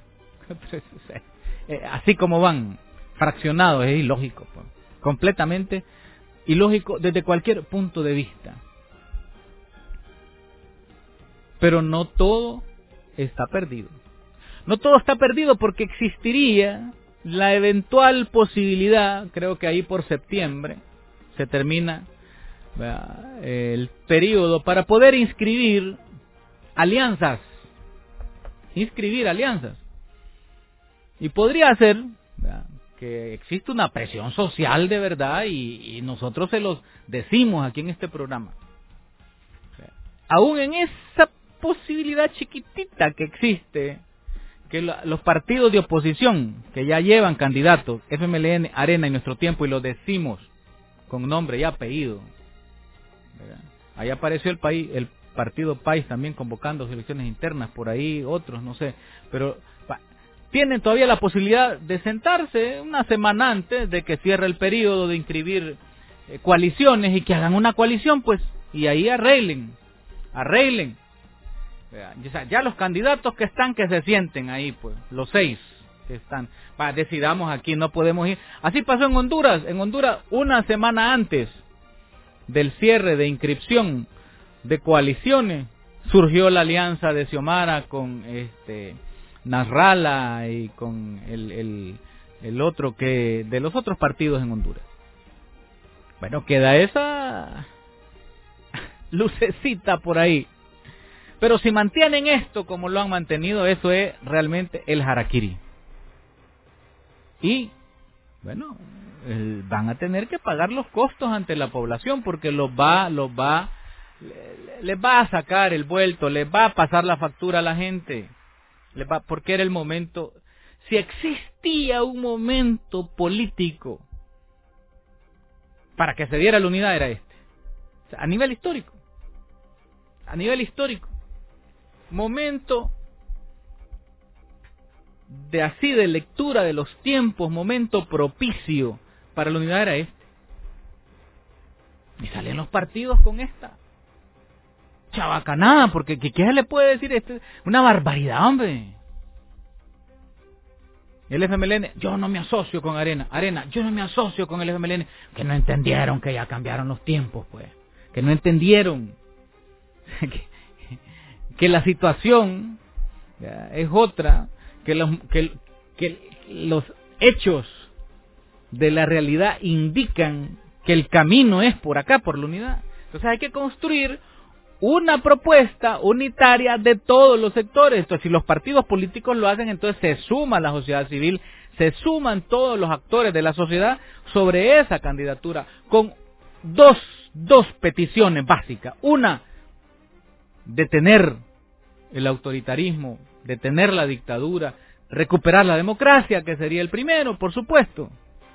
S3: así como van, fraccionados, es ilógico, pues, completamente ilógico desde cualquier punto de vista. Pero no todo está perdido. No todo está perdido porque existiría la eventual posibilidad, creo que ahí por septiembre se termina, ¿verdad?, el periodo para poder inscribir alianzas, inscribir alianzas. Y podría ser, ¿verdad?, que existe una presión social de verdad y, y nosotros se los decimos aquí en este programa. O sea, aún en esa posibilidad chiquitita que existe, que la, los partidos de oposición que ya llevan candidatos, F M L N, Arena y Nuestro Tiempo, y lo decimos con nombre y apellido, ¿verdad? Ahí apareció el país, el Partido País también convocando elecciones internas, por ahí otros, no sé, pero pa, tienen todavía la posibilidad de sentarse una semana antes de que cierre el periodo, de inscribir eh, coaliciones y que hagan una coalición, pues, y ahí arreglen, arreglen. O sea, ya los candidatos que están, que se sienten ahí, pues, los seis que están, pa, decidamos aquí, no podemos ir. Así pasó en Honduras, en Honduras una semana antes del cierre de inscripción de coaliciones, surgió la alianza de Xiomara con este Nasralla y con el, el, el otro que, de los otros partidos en Honduras. Bueno, queda esa lucecita por ahí. Pero si mantienen esto como lo han mantenido, eso es realmente el harakiri. Y, bueno, el, van a tener que pagar los costos ante la población porque los va, los va, les va a sacar el vuelto, les va a pasar la factura a la gente. Les va, porque era el momento, si existía un momento político para que se diera la unidad, era este. O sea, a nivel histórico. a nivel histórico, momento de así de lectura de los tiempos, momento propicio para la unidad era este. Y salen los partidos con esta chabacanada, porque ¿qué, qué se le puede decir? Esto es una barbaridad, hombre. El F M L N, yo no me asocio con Arena. Arena, yo no me asocio con el F M L N. Que no entendieron que ya cambiaron los tiempos, pues. Que no entendieron que, que la situación ya, es otra, que los, que, que los hechos de la realidad indican que el camino es por acá, por la unidad. Entonces hay que construir una propuesta unitaria de todos los sectores. Entonces, si los partidos políticos lo hacen, entonces se suma la sociedad civil, se suman todos los actores de la sociedad sobre esa candidatura, con dos, dos peticiones básicas. Una, detener el autoritarismo, detener la dictadura, recuperar la democracia, que sería el primero, por supuesto.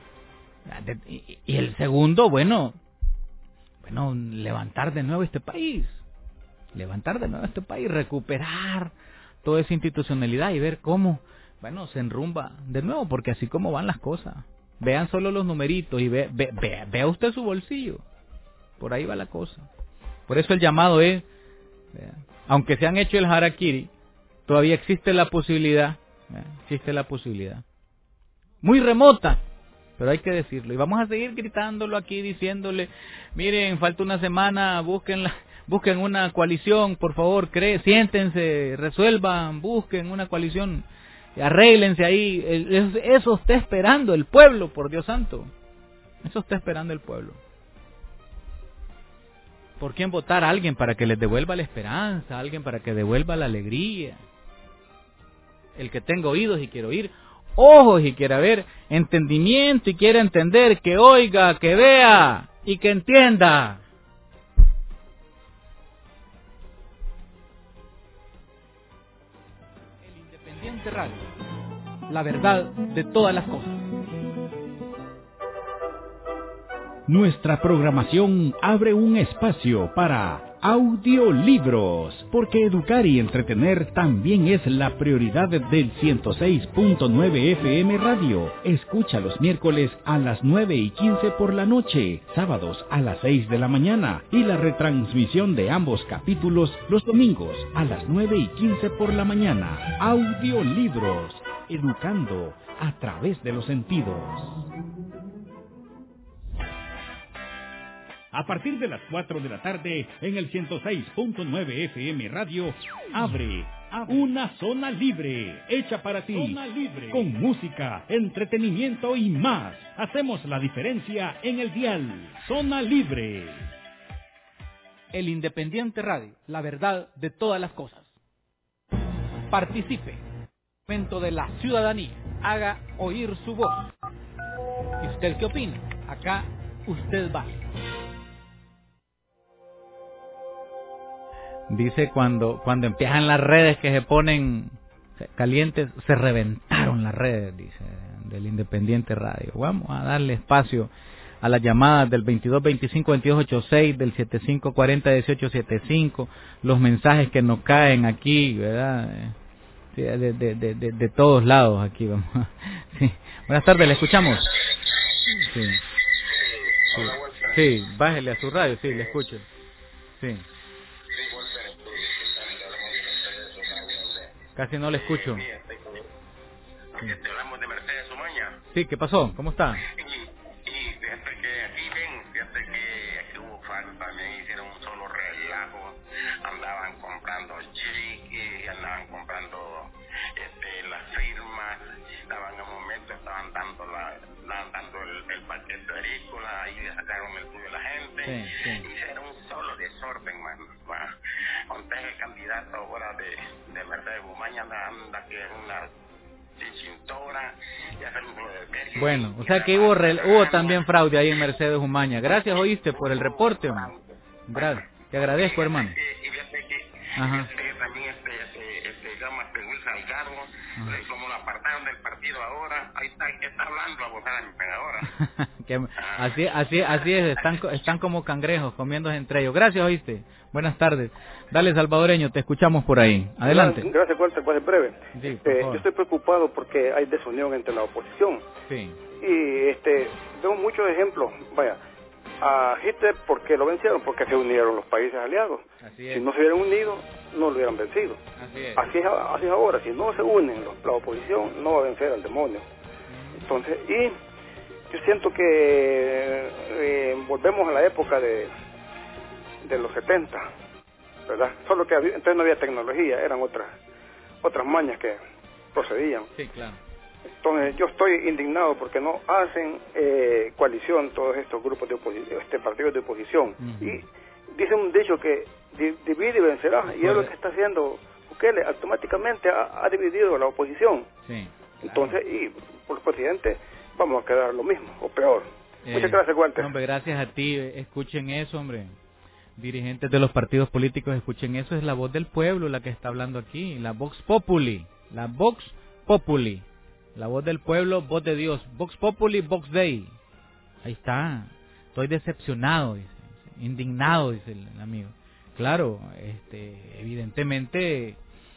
S3: Y el segundo, bueno, bueno, levantar de nuevo este país. Levantar de nuevo este país, recuperar toda esa institucionalidad y ver cómo, bueno, se enrumba de nuevo, porque así como van las cosas. Vean solo los numeritos y ve, ve, ve, vea usted su bolsillo. Por ahí va la cosa. Por eso el llamado es, vea, aunque se han hecho el harakiri, todavía existe la posibilidad, vea, existe la posibilidad. Muy remota, pero hay que decirlo. Y vamos a seguir gritándolo aquí, diciéndole, miren, falta una semana, búsquenla. Busquen una coalición, por favor, cree, siéntense, resuelvan, busquen una coalición, arréglense ahí. Eso está esperando el pueblo, por Dios santo. Eso está esperando el pueblo. ¿Por quién votar? A alguien para que les devuelva la esperanza, a alguien para que devuelva la alegría. El que tenga oídos y quiera oír, ojos y quiera ver, entendimiento y quiera entender, que oiga, que vea y que entienda. Radio, la verdad de todas las cosas.
S2: Nuestra programación abre un espacio para audiolibros, porque educar y entretener también es la prioridad del ciento seis punto nueve F M Radio. Escucha los miércoles a las nueve y quince por la noche, sábados a las seis de la mañana y la retransmisión de ambos capítulos los domingos a las nueve y quince por la mañana. Audiolibros, educando a través de los sentidos. A partir de las cuatro de la tarde, en el ciento seis punto nueve F M Radio, abre, abre una zona libre, hecha para ti, zona libre, con música, entretenimiento y más. Hacemos la diferencia en el dial. Zona Libre.
S3: El Independiente Radio, la verdad de todas las cosas. Participe. Momento de la ciudadanía. Haga oír su voz. ¿Y usted qué opina? Acá usted va. Dice cuando cuando empiezan las redes que se ponen calientes, se reventaron las redes, dice, del Independiente Radio. Vamos a darle espacio a las llamadas del veintidós veinticinco veintidós ochenta y seis, del setenta y cinco cuarenta dieciocho setenta y cinco, los mensajes que nos caen aquí, ¿verdad? Sí, de, de, de, de, de todos lados aquí, vamos. Sí. Buenas tardes, ¿le escuchamos? Sí. Sí. Sí, bájele a su radio, sí, le escucho. Sí. Casi no le escucho.
S16: Sí. Te hablamos de Mercedes Umaña.
S3: Sí, ¿qué pasó? ¿Cómo está?
S16: Y, y fíjate que aquí ven, fíjate que aquí hubo falta, también hicieron un solo relajo, andaban comprando chiqui, andaban comprando este, las firmas, estaban en un momento, estaban dando la, estaban dando el, el paquete agrícola, ahí le sacaron el tuyo a la gente,
S3: sí, sí.
S16: Hicieron un solo desorden, man, man. Entonces el candidato ahora de, de Mercedes Umaña anda que es una cintura, ya se lo de
S3: bueno, o sea que hubo, re, hubo también fraude ahí en Mercedes Umaña. Gracias, oíste, por el reporte, hombre. Gracias, te agradezco, hermano.
S16: Y fíjate que
S3: Ajá.
S16: Este, también este, este, este, llama este Will Salgado, como lo apartaron del partido ahora, ahí está, que está hablando esperando a buscar a mi pegadora.
S3: que, así, así, así es, están, están como cangrejos comiendo entre ellos. Gracias, oíste. Buenas tardes. Dale, salvadoreño, te escuchamos por ahí. Adelante.
S17: Gracias, gracias Walter, pues es breve.
S3: Sí,
S17: eh, yo estoy preocupado porque hay desunión entre la oposición.
S3: Sí.
S17: Y este, veo muchos ejemplos. Vaya, a Hitler, ¿por qué lo vencieron? Porque se unieron los países aliados.
S3: Así es.
S17: Si no se hubieran unido, no lo hubieran vencido.
S3: Así es.
S17: Así es, así es ahora. Si no se unen, los, la oposición no va a vencer al demonio. Entonces, y yo siento que eh, volvemos a la época de, de los setenta, ¿verdad? Solo que había, entonces no había tecnología, eran otras otras mañas que procedían.
S3: Sí, claro.
S17: Entonces yo estoy indignado porque no hacen eh, coalición todos estos grupos de oposición, este partidos de oposición. Uh-huh. Y dice un dicho que di, divide y vencerá, y es lo que está haciendo Bukele, automáticamente ha, ha dividido a la oposición.
S3: Sí.
S17: Entonces, y por el presidente vamos a quedar lo mismo, o peor. Eh, Muchas gracias, Walter.
S3: Hombre, gracias a ti. Escuchen eso, hombre. Dirigentes de los partidos políticos, escuchen eso. Es la voz del pueblo la que está hablando aquí. La Vox Populi. La Vox Populi. La voz del pueblo, voz de Dios. Vox Populi, Vox Dei. Ahí está. Estoy decepcionado, dice. Indignado, dice el amigo. Claro, este, evidentemente...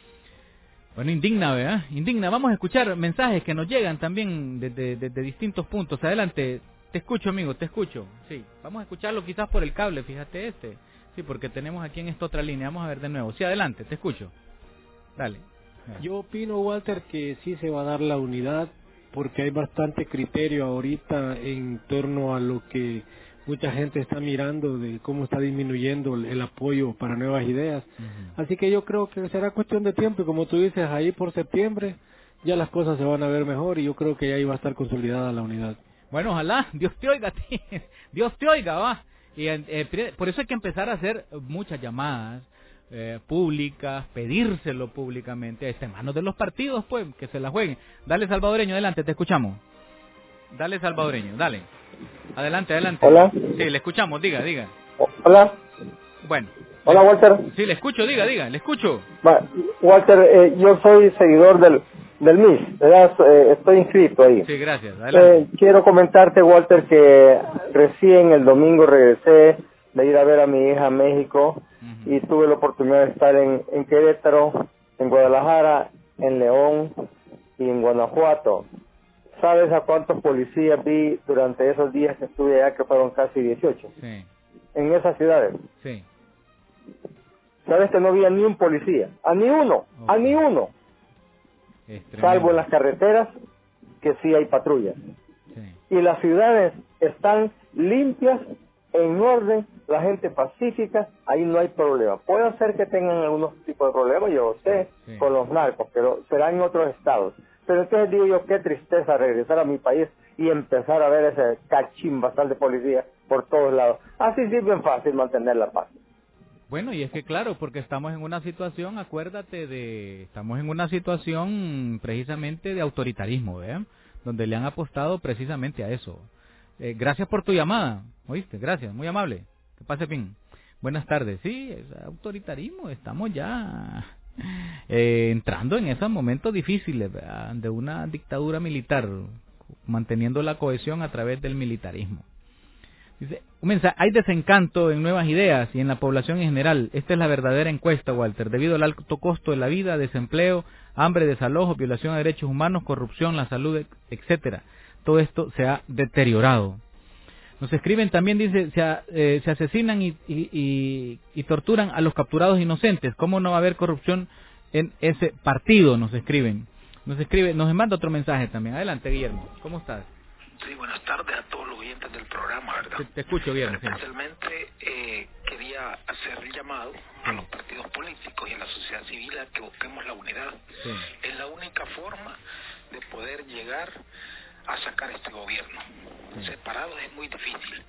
S3: Bueno, indigna, ¿verdad? Indigna. Vamos a escuchar mensajes que nos llegan también desde, desde distintos puntos. Adelante. Te escucho, amigo, te escucho. Sí, vamos a escucharlo quizás por el cable, fíjate este. Sí, porque tenemos aquí en esta otra línea. Vamos a ver de nuevo. Sí, adelante, te escucho. Dale.
S18: Yo opino, Walter, que sí se va a dar la unidad, porque hay bastante criterio ahorita en torno a lo que mucha gente está mirando de cómo está disminuyendo el, el apoyo para nuevas ideas. Uh-huh. Así que yo creo que será cuestión de tiempo, y como tú dices, ahí por septiembre ya las cosas se van a ver mejor, y yo creo que ahí va a estar consolidada la unidad.
S3: Bueno, ojalá, Dios te oiga, Dios te oiga, va. Y eh, por eso hay que empezar a hacer muchas llamadas eh, públicas, pedírselo públicamente, está en manos de los partidos, pues, que se la jueguen. Dale, salvadoreño, adelante, te escuchamos. Dale, salvadoreño, dale. Adelante, adelante.
S19: Hola.
S3: Sí, le escuchamos, diga, diga.
S19: Hola.
S3: Bueno.
S19: Hola, Walter.
S3: Sí, le escucho, diga, diga, le escucho.
S19: Va, Walter, eh, yo soy seguidor del del M I S, ¿verdad? Eh, estoy inscrito ahí.
S3: Sí, gracias. Adelante.
S19: Eh, quiero comentarte, Walter, que recién el domingo regresé de ir a ver a mi hija a México, uh-huh. y tuve la oportunidad de estar en, en Querétaro, en Guadalajara, en León y en Guanajuato. ¿Sabes a cuántos policías vi durante esos días que estuve allá, que fueron casi dieciocho?
S3: Sí.
S19: En esas ciudades.
S3: Sí.
S19: ¿Sabes que no había ni un policía? A ni uno, okay. a ni uno. Salvo en las carreteras, que sí hay patrullas. Sí. Y las ciudades están limpias, en orden, la gente pacífica, ahí no hay problema. Puede ser que tengan algunos tipos de problemas, yo sé, sí. con los narcos, pero será en otros estados. Pero entonces digo yo, qué tristeza regresar a mi país y empezar a ver ese cachimbasal de policía por todos lados. Así sí es bien fácil mantener la paz.
S3: Bueno, y es que claro, porque estamos en una situación, acuérdate de, estamos en una situación precisamente de autoritarismo, ¿eh? Donde le han apostado precisamente a eso. Eh, gracias por tu llamada, ¿oíste? Gracias, muy amable. Que pase bien. Buenas tardes. Sí, es autoritarismo, estamos ya eh, entrando en esos momentos difíciles, ¿verdad? De una dictadura militar, manteniendo la cohesión a través del militarismo. Dice, un mensaje, hay desencanto en nuevas ideas y en la población en general. Esta es la verdadera encuesta, Walter. Debido al alto costo de la vida, desempleo, hambre, desalojo, violación de derechos humanos, corrupción, la salud, etcétera. Todo esto se ha deteriorado. Nos escriben también, dice, se, eh, se asesinan y, y, y, y torturan a los capturados inocentes. ¿Cómo no va a haber corrupción en ese partido? Nos escriben. Nos escribe, nos manda otro mensaje también. Adelante, Guillermo. ¿Cómo estás?
S20: Sí, buenas tardes a todos los oyentes del programa, ¿verdad?
S3: Te, te escucho bien.
S20: Especialmente eh, quería hacer el llamado a los partidos políticos y a la sociedad civil a que busquemos la unidad. Sí. Es la única forma de poder llegar a sacar este gobierno. Sí. Separados es muy difícil.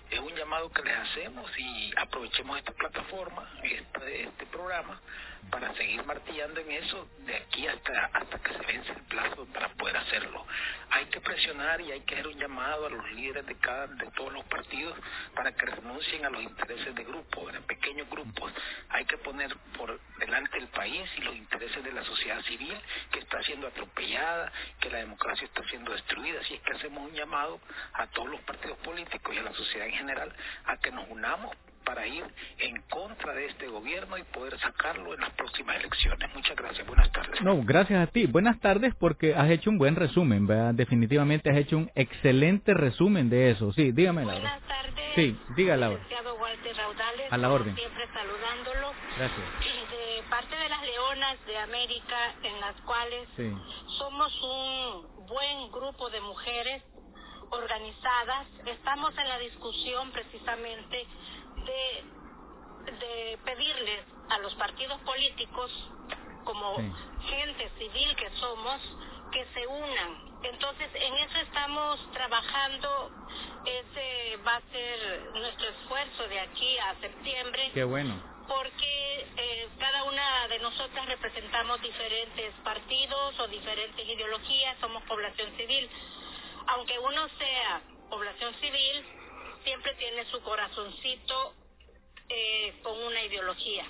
S20: es un llamado que les hacemos y aprovechemos esta plataforma, este, este programa, para seguir martillando en eso de aquí hasta hasta que se vence el plazo para poder hacerlo. Hay que presionar y hay que hacer un llamado a los líderes de cada de todos los partidos para que renuncien a los intereses de grupos, de pequeños grupos. Hay que poner por delante el país y los intereses de la sociedad civil, que está siendo atropellada, que la democracia está siendo destruida. Así es que hacemos un llamado a todos los partidos políticos y a la sociedad en general a que nos unamos para ir en contra de este gobierno y poder sacarlo en las próximas elecciones. Muchas gracias, buenas tardes.
S3: No, gracias a ti. Buenas tardes, porque has hecho un buen resumen, ¿verdad? Definitivamente has hecho un excelente resumen de eso. Sí, dígame, Laura.
S21: Buenas tardes.
S3: Sí, diga, Laura.
S21: Licenciado Walter Raudales,
S3: a la orden.
S21: Siempre saludándolo.
S3: Gracias.
S21: De parte de las Leonas de América, en las cuales
S3: sí.
S21: somos un buen grupo de mujeres organizadas, estamos en la discusión precisamente de, de pedirles a los partidos políticos, como sí. gente civil que somos, que se unan. Entonces, en eso estamos trabajando. Ese va a ser nuestro esfuerzo de aquí a septiembre.
S3: Qué bueno.
S21: Porque eh, cada una de nosotras representamos diferentes partidos o diferentes ideologías, somos población civil. Aunque uno sea población civil, siempre tiene su corazoncito eh, con una ideología.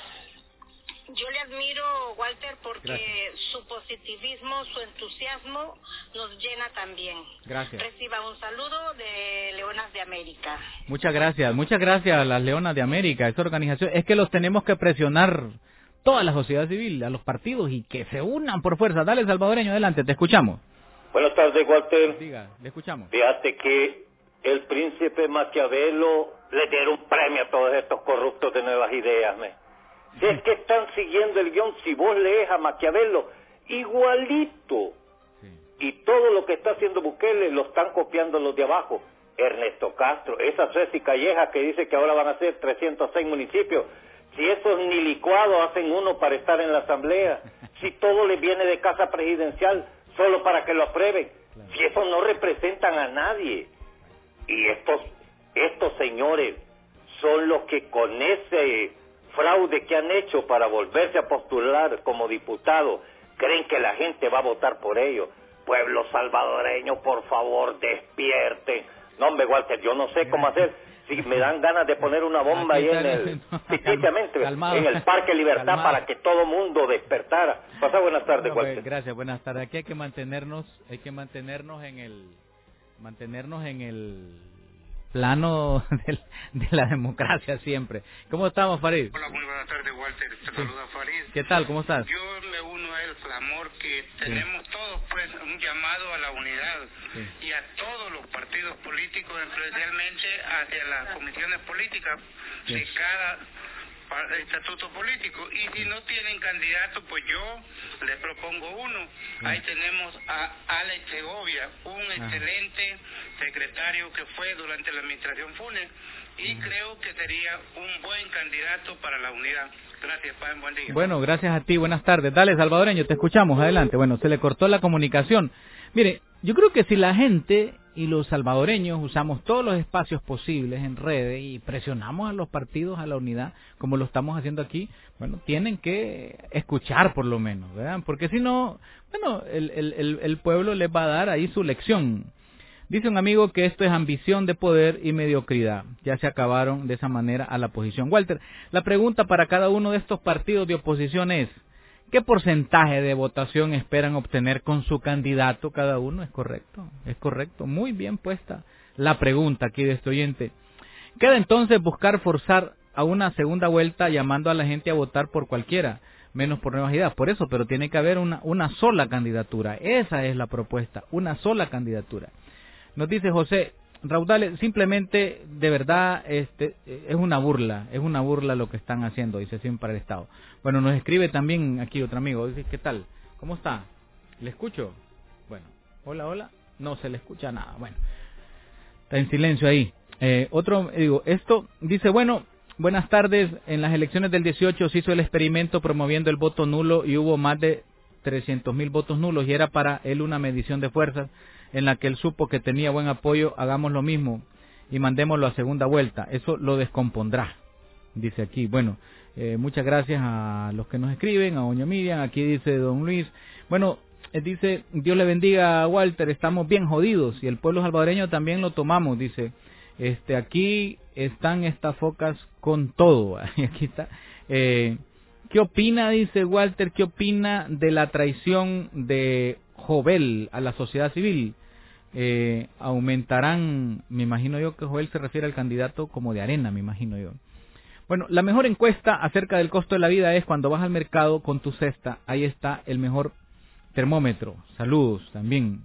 S21: Yo le admiro, Walter, porque Gracias. su positivismo, su entusiasmo nos llena también.
S3: Gracias.
S21: Reciba un saludo de Leonas de América.
S3: Muchas gracias, muchas gracias a las Leonas de América, esta organización. Es que los tenemos que presionar toda la sociedad civil, a los partidos, y que se unan por fuerza. Dale, salvadoreño, adelante, te escuchamos.
S22: Buenas tardes, Walter.
S3: Diga, le escuchamos.
S22: Fíjate que el príncipe Maquiavelo le dieron un premio a todos estos corruptos de Nuevas Ideas, ¿me? Si es que están siguiendo el guión, si vos lees a Maquiavelo, igualito. Sí. Y todo lo que está haciendo Bukele lo están copiando los de abajo. Ernesto Castro, esa Ceci Calleja que dice que ahora van a ser trescientos seis municipios. Si esos ni licuados hacen uno para estar en la asamblea, si todo les viene de casa presidencial solo para que lo aprueben, claro. Si esos no representan a nadie. Y estos, estos señores son los que con ese fraude que han hecho para volverse a postular como diputado, creen que la gente va a votar por ellos. Pueblo salvadoreño, por favor, despierten. No, hombre, Walter, yo no sé cómo hacer. Si me dan ganas de poner una bomba ahí en el, ficticiamente, en el Parque Libertad, calmado, para que todo mundo despertara. Pasa buenas tardes,
S3: no,
S22: Walter.
S3: Gracias, buenas tardes. Aquí hay que mantenernos, hay que mantenernos en el, mantenernos en el plano de, de la democracia siempre. ¿Cómo estamos, Farid?
S23: Hola, muy buenas tardes, Walter. Te
S3: sí.
S23: saluda Farid.
S3: ¿Qué tal? ¿Cómo estás?
S23: Yo me uno a el clamor que tenemos sí. todos, pues, un llamado a la unidad sí. y a todos los partidos políticos, especialmente hacia las comisiones políticas sí. de cada estatuto político. Y si no tienen candidato, pues yo les propongo uno. Sí. Ahí tenemos a Alex Segovia, un ah. excelente secretario que fue durante la administración Funes, y mm. creo que sería un buen candidato para la unidad. Gracias, Padre, buen día.
S3: Bueno, gracias a ti, buenas tardes. Dale, salvadoreño, te escuchamos, adelante. Bueno, se le cortó la comunicación. Mire, yo creo que si la gente y los salvadoreños usamos todos los espacios posibles en redes y presionamos a los partidos a la unidad, como lo estamos haciendo aquí, bueno, tienen que escuchar por lo menos, ¿verdad? Porque si no, bueno, el, el, el pueblo les va a dar ahí su lección. Dice un amigo que esto es ambición de poder y mediocridad. Ya se acabaron de esa manera a la oposición. Walter, la pregunta para cada uno de estos partidos de oposición es, ¿qué porcentaje de votación esperan obtener con su candidato cada uno? ¿Es correcto? Es correcto. Muy bien puesta la pregunta aquí de este oyente. Queda entonces buscar forzar a una segunda vuelta llamando a la gente a votar por cualquiera, menos por Nuevas Ideas. Por eso, pero tiene que haber una, una sola candidatura. Esa es la propuesta, una sola candidatura. Nos dice José Raudales, simplemente, de verdad, este es una burla, es una burla lo que están haciendo, dice siempre para el Estado. Bueno, nos escribe también aquí otro amigo, dice, ¿qué tal? ¿Cómo está? ¿Le escucho? Bueno, hola, hola, no se le escucha nada, bueno, está en silencio ahí. Eh, otro, digo, esto, dice, bueno, buenas tardes, en las elecciones del dieciocho se hizo el experimento promoviendo el voto nulo y hubo más de trescientos mil votos nulos y era para él una medición de fuerzas en la que él supo que tenía buen apoyo, hagamos lo mismo. y mandémoslo a segunda vuelta. Eso lo descompondrá, dice aquí. Bueno, eh, muchas gracias a los que nos escriben, a doña Miriam. Aquí dice don Luis. Bueno, eh, dice, Dios le bendiga a Walter, estamos bien jodidos y el pueblo salvadoreño también lo tomamos, dice. Este, aquí están estas focas con todo. Aquí está. Eh, ¿Qué opina, dice Walter, qué opina de la traición de Jovel a la sociedad civil? Eh, aumentarán, me imagino yo que Jovel se refiere al candidato como de Arena, me imagino yo. Bueno, la mejor encuesta acerca del costo de la vida es cuando vas al mercado con tu cesta, ahí está el mejor termómetro. Saludos también.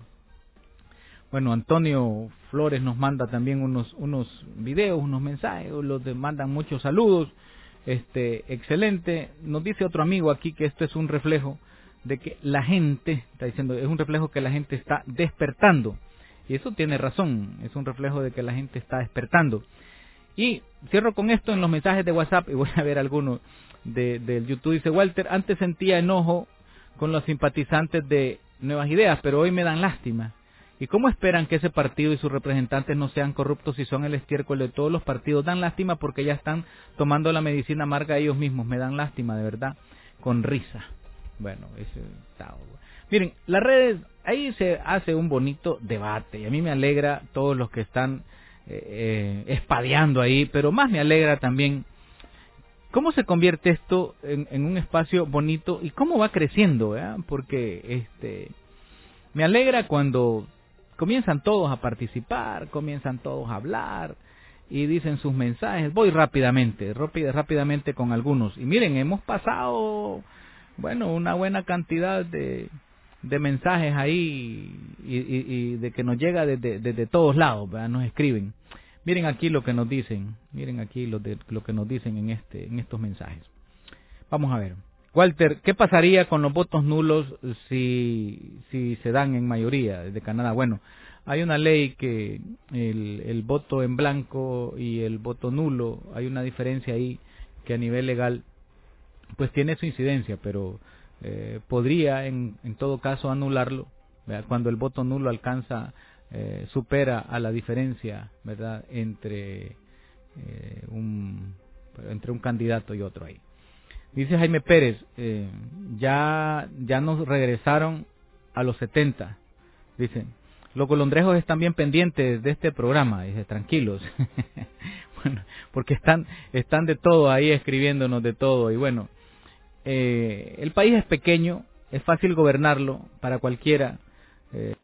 S3: Bueno, Antonio Flores nos manda también unos unos videos, unos mensajes, los mandan muchos saludos. Este, excelente. Nos dice otro amigo aquí que esto es un reflejo de que la gente, está diciendo, es un reflejo que la gente está despertando. Y eso tiene razón, es un reflejo de que la gente está despertando. Y cierro con esto en los mensajes de WhatsApp y voy a ver algunos de, del YouTube. Dice Walter, antes sentía enojo con los simpatizantes de Nuevas Ideas, pero hoy me dan lástima. ¿Y cómo esperan que ese partido y sus representantes no sean corruptos si son el estiércol de todos los partidos? Dan lástima porque ya están tomando la medicina amarga ellos mismos. Me dan lástima, de verdad, con risa. Bueno, ese está... Miren, las redes, ahí se hace un bonito debate y a mí me alegra todos los que están eh, eh, espadeando ahí, pero más me alegra también cómo se convierte esto en, en un espacio bonito y cómo va creciendo, ¿eh? Porque este me alegra cuando comienzan todos a participar, comienzan todos a hablar y dicen sus mensajes. Voy rápidamente, rápid, rápidamente con algunos. Y miren, hemos pasado, bueno, una buena cantidad de, de mensajes ahí y, y, y de que nos llega desde, desde todos lados, ¿verdad? Nos escriben. Miren aquí lo que nos dicen, miren aquí lo, de, lo que nos dicen en, este, en estos mensajes. Vamos a ver. Walter, ¿qué pasaría con los votos nulos si, si se dan en mayoría desde Canadá? Bueno, hay una ley que el, el voto en blanco y el voto nulo, hay una diferencia ahí que a nivel legal pues tiene su incidencia, pero eh, podría en, en todo caso anularlo, ¿verdad? Cuando el voto nulo alcanza, eh, supera a la diferencia, ¿verdad? Entre, eh, un, entre un candidato y otro ahí. Dice Jaime Pérez, eh, ya ya nos regresaron a los setenta. Dicen, los golondrejos están bien pendientes de este programa. Dice, tranquilos. Bueno, porque están están de todo ahí escribiéndonos de todo. Y bueno, eh, el país es pequeño, es fácil gobernarlo para cualquiera. Eh,